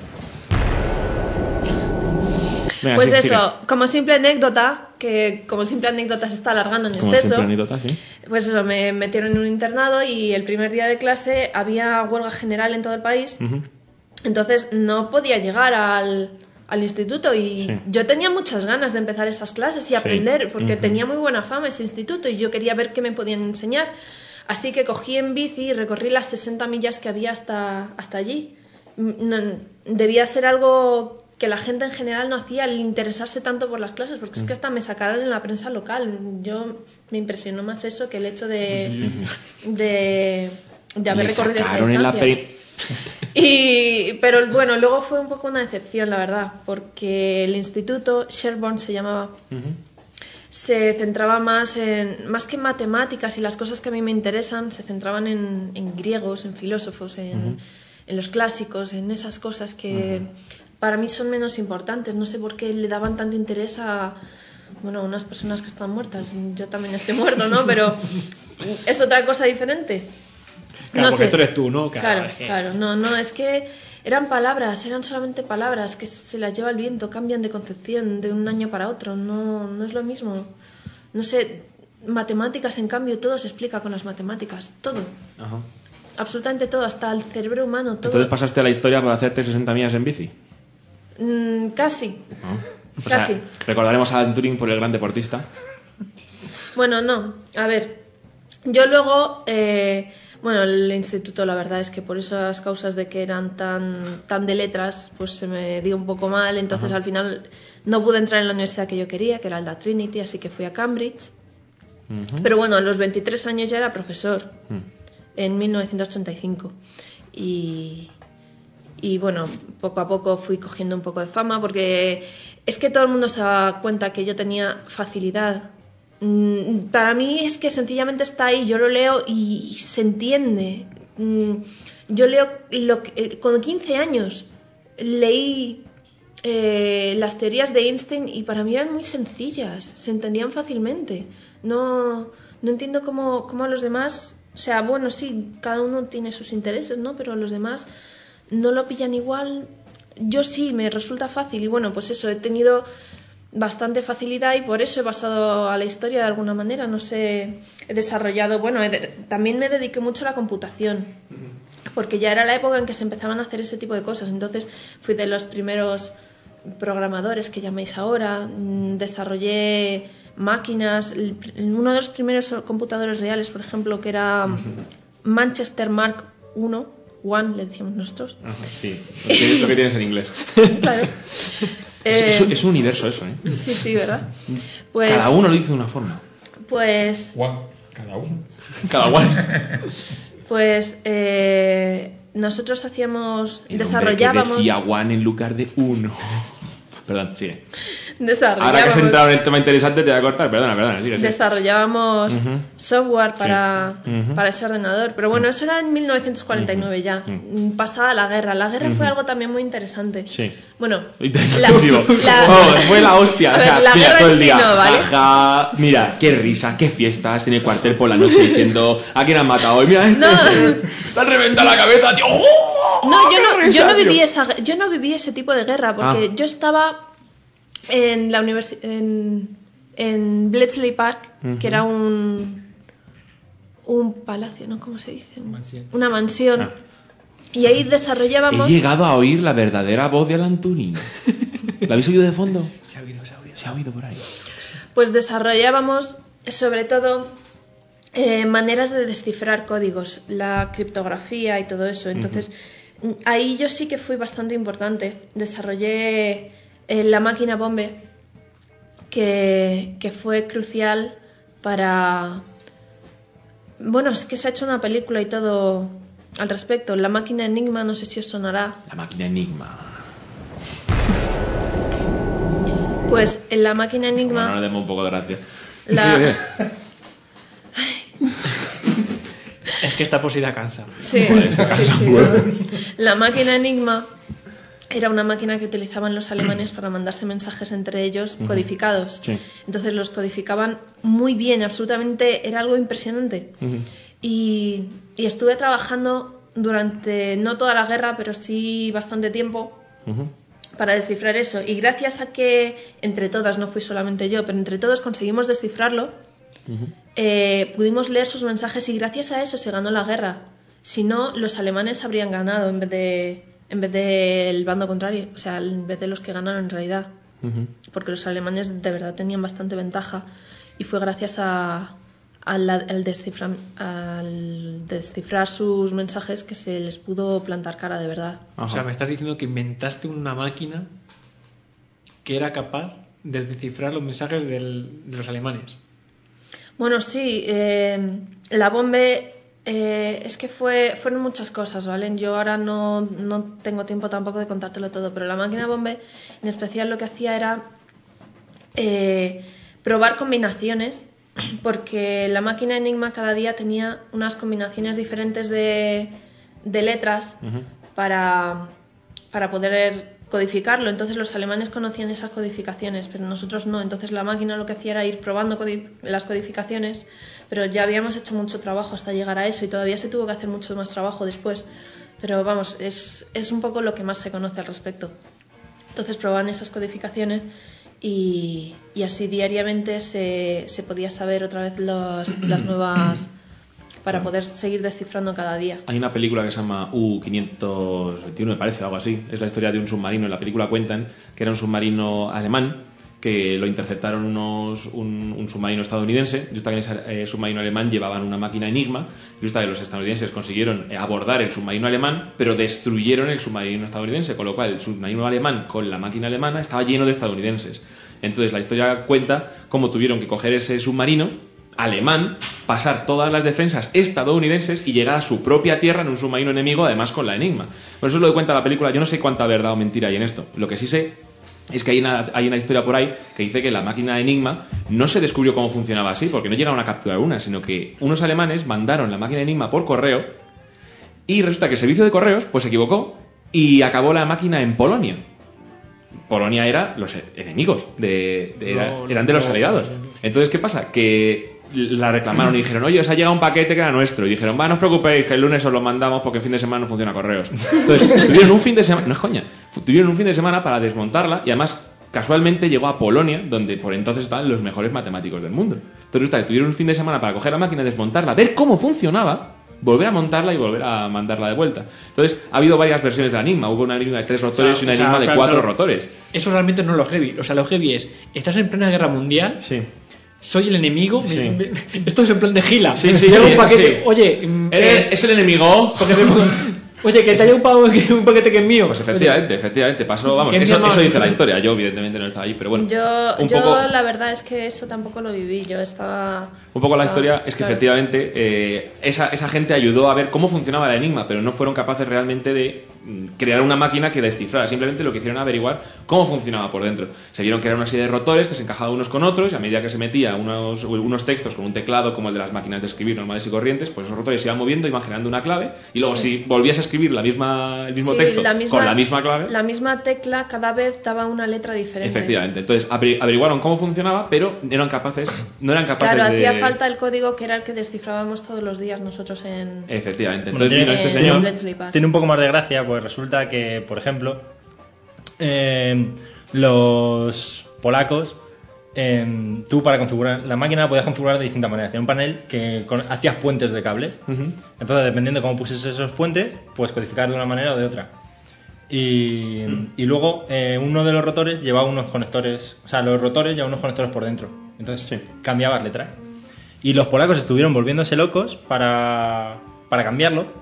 Venga, Pues sí, eso, sigue. como simple anécdota, que como simple anécdota se está alargando en Como exceso. siempre, anécdota, sí. Pues eso, me metieron en un internado y el primer día de clase había huelga general en todo el país. Entonces no podía llegar al instituto y Sí. yo tenía muchas ganas de empezar esas clases y aprender porque tenía muy buena fama ese instituto y yo quería ver qué me podían enseñar. Así que cogí en bici y recorrí las 60 millas que había hasta allí. Debía ser algo que la gente en general no hacía al interesarse tanto por las clases, porque es que hasta me sacaron en la prensa local. Yo me impresionó más eso que el hecho de haber Le recorrido esa sacaron en la distancia. Pero bueno, luego fue un poco una decepción, la verdad, porque el instituto, Sherborne se llamaba, se centraba más que en matemáticas y las cosas que a mí me interesan, se centraban en griegos, en filósofos, en los clásicos, en esas cosas que para mí son menos importantes. No sé por qué le daban tanto interés a unas personas que están muertas. Yo también estoy muerto, ¿no? Pero es otra cosa diferente. Claro, No porque sé. tú eres tú, ¿no? Claro, es que- claro. No, es que eran solamente palabras que se las lleva el viento, cambian de concepción de un año para otro. No es lo mismo. No sé, matemáticas, en cambio, todo se explica con las matemáticas. Todo. Ajá. Absolutamente todo, hasta el cerebro humano, todo. Entonces pasaste a la historia para hacerte 60 millas en bici. Casi. O sea, Casi. recordaremos a Alan Turing por el gran deportista. Bueno, no. A ver, yo luego... el instituto, la verdad es que por esas causas de que eran tan de letras, pues se me dio un poco mal. Entonces, al final, no pude entrar en la universidad que yo quería, que era la Trinity, así que fui a Cambridge. Pero bueno, a los 23 años ya era profesor, en 1985. Y bueno, poco a poco fui cogiendo un poco de fama, porque es que todo el mundo se daba cuenta que yo tenía facilidad. Para mí es que sencillamente está ahí, yo lo leo y se entiende. Yo leo con 15 años leí las teorías de Einstein y para mí eran muy sencillas, se entendían fácilmente. No entiendo cómo a los demás, o sea, bueno, sí, cada uno tiene sus intereses, ¿no? Pero a los demás no lo pillan igual. Yo sí, me resulta fácil y bueno, pues eso, he tenido bastante facilidad y por eso he pasado a la historia de alguna manera. No sé, he desarrollado, también me dediqué mucho a la computación, porque ya era la época en que se empezaban a hacer ese tipo de cosas. Entonces fui de los primeros programadores que llamáis ahora, desarrollé máquinas, uno de los primeros computadores reales, por ejemplo, que era Manchester Mark I, le decíamos nosotros. Ajá, sí, es lo que tienes en inglés. Claro. Es un universo eso, ¿eh? Sí, ¿verdad? Pues, Cada uno lo dice de una forma. Pues, Cada uno. Cada uno. pues nosotros hacíamos, El desarrollábamos... hombre que decía one en lugar de uno. Perdón, sigue. Ahora que has entrado en el tema interesante, te voy a cortar. Perdona, sigue. Desarrollábamos software para ese ordenador. Pero bueno, eso era en 1949 ya. Pasada la guerra. La guerra fue algo también muy interesante. Sí. Bueno, interesantísimo. Fue la hostia. A ver, o sea, la mira, guerra todo en el sí día. no, ¿vale? Jaja, mira, qué risa, qué fiestas en el cuartel por la noche diciendo ¿a quién han matado hoy? Mira, No. te han reventado la cabeza, tío. No, yo no tío. viví ese tipo de guerra porque yo estaba en la en Bletchley Park, que era un palacio, ¿no? ¿Cómo se dice? Una mansión. Y ahí desarrollábamos... He llegado a oír la verdadera voz de Alan Turing. ¿La habéis oído de fondo? Se ha oído por ahí. Pues desarrollábamos sobre todo maneras de descifrar códigos, la criptografía y todo eso. Entonces, ahí yo sí que fui bastante importante. Desarrollé la máquina Bombe, que fue crucial para... Bueno, es que se ha hecho una película y todo al respecto. La máquina Enigma, no sé si os sonará. La máquina Enigma. Pues en la máquina Enigma... Bueno, le demos un poco de gracia. Es que esta posibilidad cansa. Sí. La máquina Enigma era una máquina que utilizaban los alemanes para mandarse mensajes entre ellos codificados. Sí. Entonces los codificaban muy bien, absolutamente, era algo impresionante. Y estuve trabajando durante, no toda la guerra, pero sí bastante tiempo para descifrar eso. Y gracias a que, entre todas, no fui solamente yo, pero entre todos conseguimos descifrarlo, pudimos leer sus mensajes y gracias a eso se ganó la guerra. Si no, los alemanes habrían ganado en vez del bando contrario, o sea, en vez de los que ganaron en realidad. Porque los alemanes de verdad tenían bastante ventaja y fue gracias al descifrar sus mensajes que se les pudo plantar cara de verdad. O sea, me estás diciendo que inventaste una máquina que era capaz de descifrar los mensajes de los alemanes. Bueno, sí, la Bombe es que fueron muchas cosas, ¿vale? Yo ahora no tengo tiempo tampoco de contártelo todo, pero la máquina Bombe en especial lo que hacía era probar combinaciones, porque la máquina Enigma cada día tenía unas combinaciones diferentes de letras para poder codificarlo. Entonces los alemanes conocían esas codificaciones, pero nosotros no. Entonces la máquina lo que hacía era ir probando las codificaciones, pero ya habíamos hecho mucho trabajo hasta llegar a eso y todavía se tuvo que hacer mucho más trabajo después. Pero vamos, es un poco lo que más se conoce al respecto. Entonces probaban esas codificaciones y así diariamente se podía saber otra vez las nuevas, para poder seguir descifrando cada día. Hay una película que se llama U-521, me parece, algo así. Es la historia de un submarino. En la película cuentan que era un submarino alemán, que lo interceptaron un submarino estadounidense. Y resulta que en ese submarino alemán llevaban una máquina Enigma. Y resulta que los estadounidenses consiguieron abordar el submarino alemán, pero destruyeron el submarino estadounidense, con lo cual el submarino alemán con la máquina alemana estaba lleno de estadounidenses. Entonces la historia cuenta cómo tuvieron que coger ese submarino alemán, pasar todas las defensas estadounidenses y llegar a su propia tierra en un submarino enemigo, además con la Enigma. Por eso es lo que cuenta la película. Yo no sé cuánta verdad o mentira hay en esto. Lo que sí sé es que hay una historia por ahí que dice que la máquina Enigma no se descubrió cómo funcionaba así, porque no llegaron a capturar una, sino que unos alemanes mandaron la máquina Enigma por correo y resulta que el servicio de correos pues se equivocó y acabó la máquina en Polonia. Polonia era los enemigos, eran de los aliados. Entonces, ¿qué pasa? Que la reclamaron y dijeron, oye, os ha llegado un paquete que era nuestro. Y dijeron, no os preocupéis, que el lunes os lo mandamos porque el fin de semana no funciona correos. Entonces, tuvieron un fin de semana, no es coña, tuvieron un fin de semana para desmontarla y además, casualmente, llegó a Polonia, donde por entonces estaban los mejores matemáticos del mundo. Entonces, resulta que tuvieron un fin de semana para coger la máquina, desmontarla, ver cómo funcionaba, volver a montarla y volver a mandarla de vuelta. Entonces, ha habido varias versiones de la Enigma. Hubo una Enigma de 3 rotores y una Enigma de 4 rotores. Eso realmente no es lo heavy. O sea, lo heavy es, estás en plena guerra mundial, soy el enemigo, esto es en plan de gila. Llega un paquete, oye... ¿Es el enemigo? Oye, que te haya un paquete que es mío. Pues efectivamente, pasó, vamos, eso dice la historia. Yo evidentemente no estaba ahí, pero bueno. Yo la verdad es que eso tampoco lo viví, yo estaba... Un poco la historia es que efectivamente esa gente ayudó a ver cómo funcionaba la Enigma, pero no fueron capaces realmente de crear una máquina que descifrara. Simplemente lo que hicieron era averiguar cómo funcionaba por dentro. Se vieron que era una serie de rotores que se encajaban unos con otros, y a medida que se metía unos textos con un teclado como el de las máquinas de escribir normales y corrientes, pues esos rotores se iban moviendo, iban generando una clave, y luego si volvías a escribir el mismo texto con la misma clave, la misma tecla cada vez daba una letra diferente. Efectivamente. Entonces averiguaron cómo funcionaba, pero no eran capaces claro, hacía falta el código que era el que descifrábamos todos los días nosotros en... Efectivamente. Entonces vino este señor... Tiene un poco más de gracia, pues resulta que, por ejemplo, los polacos, tú para configurar la máquina podías configurar de distintas maneras. Tenía un panel que hacías puentes de cables. Entonces, dependiendo de cómo pusieses esos puentes, pues codificar de una manera o de otra. Y luego uno de los rotores llevaba unos conectores, o sea, los rotores llevaban unos conectores por dentro. Entonces cambiabas letras. Y los polacos estuvieron volviéndose locos para cambiarlo.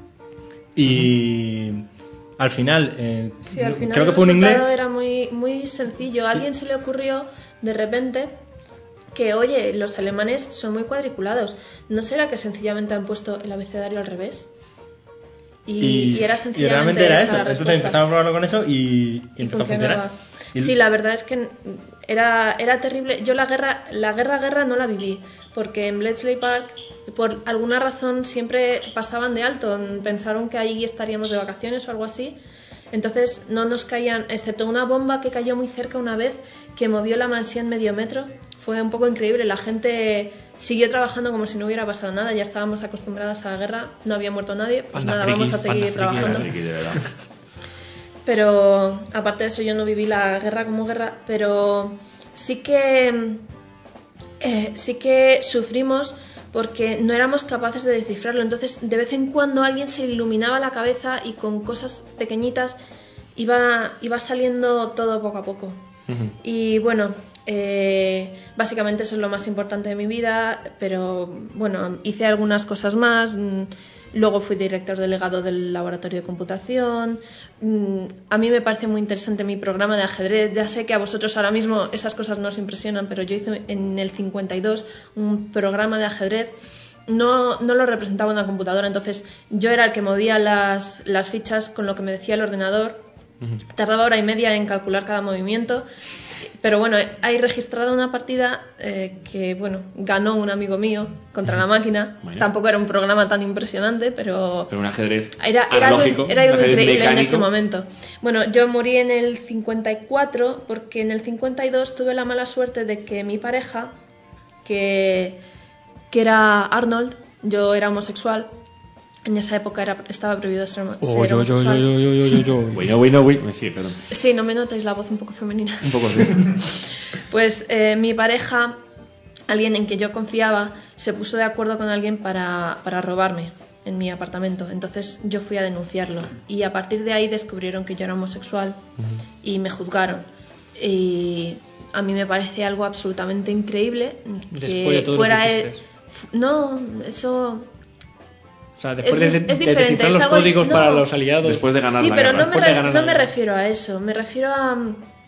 Y al final, creo que fue un inglés. Era muy, muy sencillo. A alguien se le ocurrió de repente que, oye, los alemanes son muy cuadriculados. ¿No será que sencillamente han puesto el abecedario al revés? Y era sencillamente y realmente era esa eso. Entonces empezamos a probarlo con eso y empezó a funcionar. Sí, la verdad es que era terrible. Yo la guerra no la viví, porque en Bletchley Park, por alguna razón, siempre pasaban de alto. Pensaron que allí estaríamos de vacaciones o algo así. Entonces no nos caían, excepto una bomba que cayó muy cerca una vez, que movió la mansión medio metro. Fue un poco increíble. La gente siguió trabajando como si no hubiera pasado nada. Ya estábamos acostumbradas a la guerra, no había muerto nadie. Pues nada, vamos a seguir trabajando. Pero aparte de eso, yo no viví la guerra como guerra, pero sí que sufrimos porque no éramos capaces de descifrarlo. Entonces, de vez en cuando alguien se iluminaba la cabeza y con cosas pequeñitas iba saliendo todo poco a poco. Y bueno, básicamente eso es lo más importante de mi vida, pero bueno, hice algunas cosas más. Luego fui director delegado del laboratorio de computación. A mí me parece muy interesante mi programa de ajedrez. Ya sé que a vosotros ahora mismo esas cosas no os impresionan, pero yo hice en el 52 un programa de ajedrez. No lo representaba una computadora, entonces yo era el que movía las fichas con lo que me decía el ordenador. Tardaba 1 hora y media en calcular cada movimiento. Pero bueno, hay registrada una partida que, bueno, ganó un amigo mío contra la máquina. Bueno. Tampoco era un programa tan impresionante, pero un ajedrez era algo increíble en ese momento. Bueno, yo morí en el 54 porque en el 52 tuve la mala suerte de que mi pareja, que era Arnold, yo era homosexual. En esa época estaba prohibido ser homosexual. Bueno. Sí, perdón. Sí, no me notáis la voz un poco femenina. Un poco sí. Pues mi pareja, alguien en que yo confiaba, se puso de acuerdo con alguien para robarme en mi apartamento. Entonces yo fui a denunciarlo. Y a partir de ahí descubrieron que yo era homosexual y me juzgaron. Y a mí me parece algo absolutamente increíble Después de todo fuera lo que él. No, eso... O sea, después de diferente, descifrar los códigos para los aliados. Después de ganar sí, la pero guerra. no me refiero a eso. Me refiero a...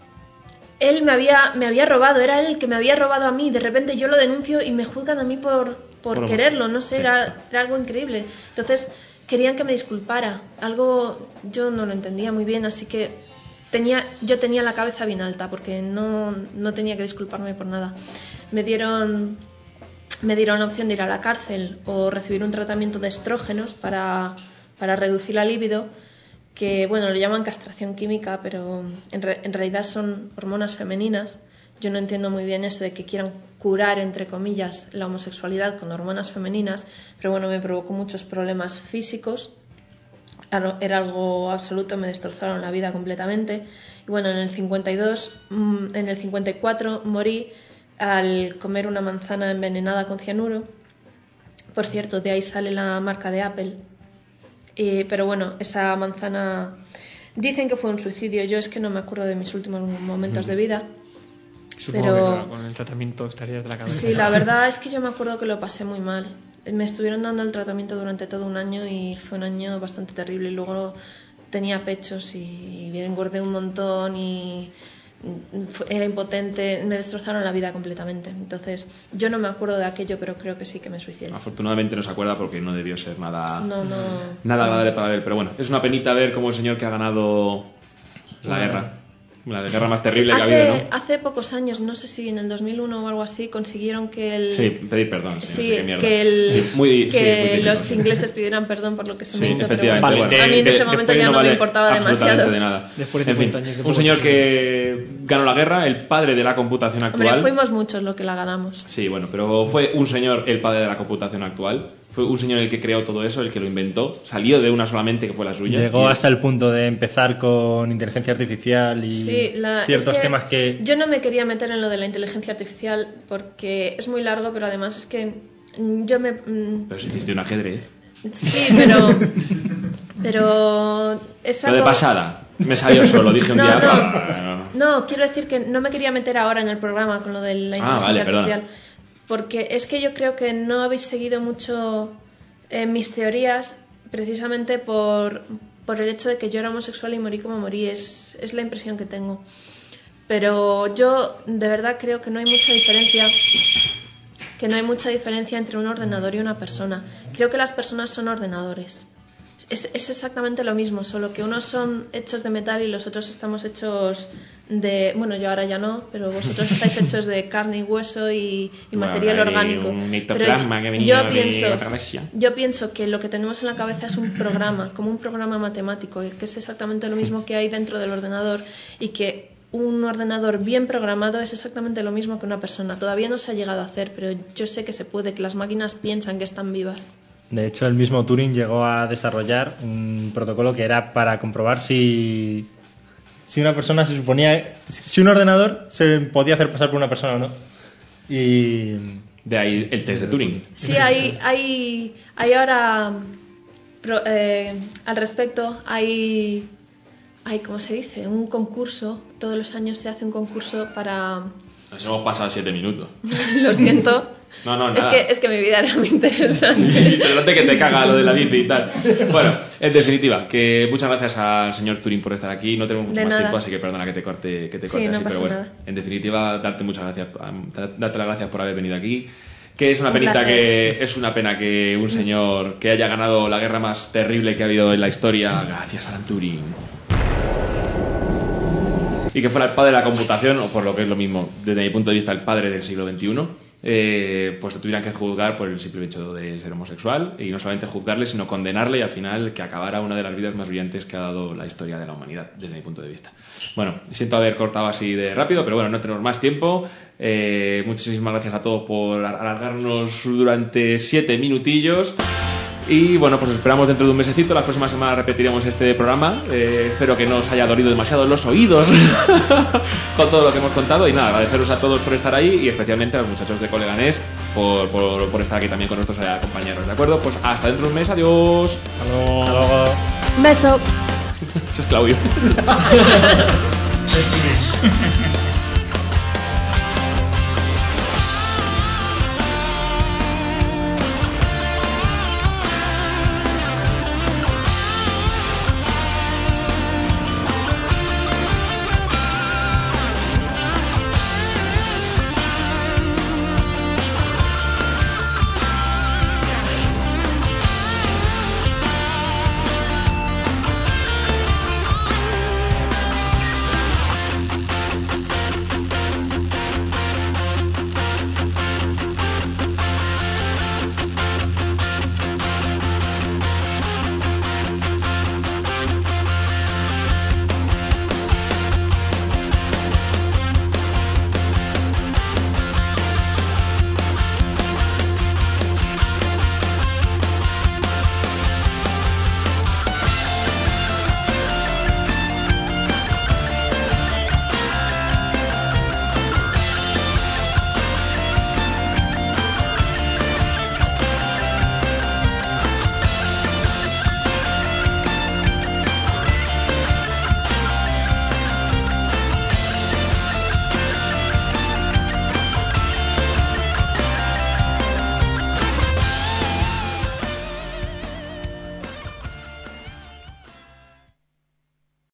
Él me había robado. Era él el que me había robado a mí. De repente yo lo denuncio y me juzgan a mí por quererlo. No sé, sí. Era algo increíble. Entonces querían que me disculpara. Algo yo no lo entendía muy bien, así que yo tenía la cabeza bien alta porque no tenía que disculparme por nada. Me dieron la opción de ir a la cárcel o recibir un tratamiento de estrógenos para reducir la libido, que bueno, lo llaman castración química, pero en realidad son hormonas femeninas. Yo no entiendo muy bien eso de que quieran curar, entre comillas, la homosexualidad con hormonas femeninas, pero bueno, me provocó muchos problemas físicos. Era algo absoluto, me destrozaron la vida completamente. Y bueno, en el 54 morí al comer una manzana envenenada con cianuro. Por cierto, de ahí sale la marca de Apple. Pero bueno, esa manzana... Dicen que fue un suicidio. Yo es que no me acuerdo de mis últimos momentos de vida. Supongo que claro, con el tratamiento estarías de la cabeza. Sí, la verdad es que yo me acuerdo que lo pasé muy mal. Me estuvieron dando el tratamiento durante todo un año y fue un año bastante terrible. Y luego tenía pechos y engordé un montón y... era impotente, me destrozaron la vida completamente. Entonces, yo no me acuerdo de aquello, pero creo que sí que me suicidé. Afortunadamente no se acuerda porque no debió ser nada No. agradable para él. Pero bueno, es una penita ver cómo el señor que ha ganado la guerra, la guerra más terrible que ha habido, ¿no? Hace pocos años, no sé si en el 2001 o algo así, consiguieron que el... Sí, pedir perdón. Sí, no sé qué mierda. que muy los ingleses pidieran perdón por lo que se me Sí, hizo. efectivamente. Pero Vale, a mí en ese de- momento después ya no vale me importaba absolutamente demasiado. de nada. Después de En fin, 50 años de un poco señor sí. que ganó la guerra, el padre de la computación actual. Hombre, fuimos muchos los que la ganamos. Sí, bueno, pero fue un señor el padre de la computación actual. Fue un señor el que creó todo eso, el que lo inventó. Salió de una solamente que fue la suya. Llegó Y- hasta el punto de empezar con inteligencia artificial y Sí, ciertos es que temas que... yo no me quería meter en lo de la inteligencia artificial porque es muy largo, pero además es que yo me... Pero si hiciste un ajedrez. Sí, pero es Lo algo... de pasada. Me salió solo, dije un No, día. no. "Ah, no". No, quiero decir que no me quería meter ahora en el programa con lo de la inteligencia vale, perdona. artificial. Porque es que yo creo que no habéis seguido mucho mis teorías precisamente por el hecho de que yo era homosexual y morí como morí. Es la impresión que tengo. Pero yo de verdad creo que no hay mucha diferencia. Que no hay mucha diferencia entre un ordenador y una persona. Creo que las personas son ordenadores. Es exactamente lo mismo, solo que unos son hechos de metal y los otros estamos hechos de... Bueno, yo ahora ya no, pero vosotros estáis hechos de carne y hueso y material Bueno, hay orgánico. un Pero ectoplasma que ha venido de otra galaxia. yo pienso que lo que tenemos en la cabeza es un programa, como un programa matemático, que es exactamente lo mismo que hay dentro del ordenador y que un ordenador bien programado es exactamente lo mismo que una persona. Todavía no se ha llegado a hacer, pero yo sé que se puede, que las máquinas piensan que están vivas. De hecho, el mismo Turing llegó a desarrollar un protocolo que era para comprobar si una persona se suponía... Si un ordenador se podía hacer pasar por una persona o no. Y... De ahí el test de Turing. Sí, hay ahora al respecto hay ¿cómo se dice? Un concurso. Todos los años se hace un concurso para... Nos hemos pasado 7 minutos. Lo siento. No, nada. Es que mi vida era muy interesante. Interesante que te caga lo de la bici y tal. Bueno, en definitiva, que muchas gracias al señor Turing por estar aquí. No tenemos mucho De más nada. tiempo, así que perdona que te corte Sí, así, no pasa pero bueno, nada. en definitiva, darte muchas gracias, darte las gracias por haber venido aquí. Que es una Un penita placer. que es una pena que un señor que haya ganado la guerra más terrible que ha habido en la historia, gracias a Alan Turing, y que fuera el padre de la computación, o por lo que es lo mismo, desde mi punto de vista, el padre del siglo XXI, pues lo tuvieran que juzgar por el simple hecho de ser homosexual, y no solamente juzgarle, sino condenarle y al final que acabara una de las vidas más brillantes que ha dado la historia de la humanidad, desde mi punto de vista. Bueno, siento haber cortado así de rápido, pero bueno, no tenemos más tiempo. Muchísimas gracias a todos por alargarnos durante 7 minutillos. Y bueno, pues os esperamos dentro de un mesecito. La próxima semana repetiremos este programa. Espero que no os haya dolido demasiado los oídos con todo lo que hemos contado. Y nada, agradeceros a todos por estar ahí y especialmente a los muchachos de Coleganés por estar aquí también con nuestros compañeros. ¿De acuerdo? Pues hasta dentro de un mes. Adiós. Hasta luego. Beso. Ese es Claudio. Es Turing.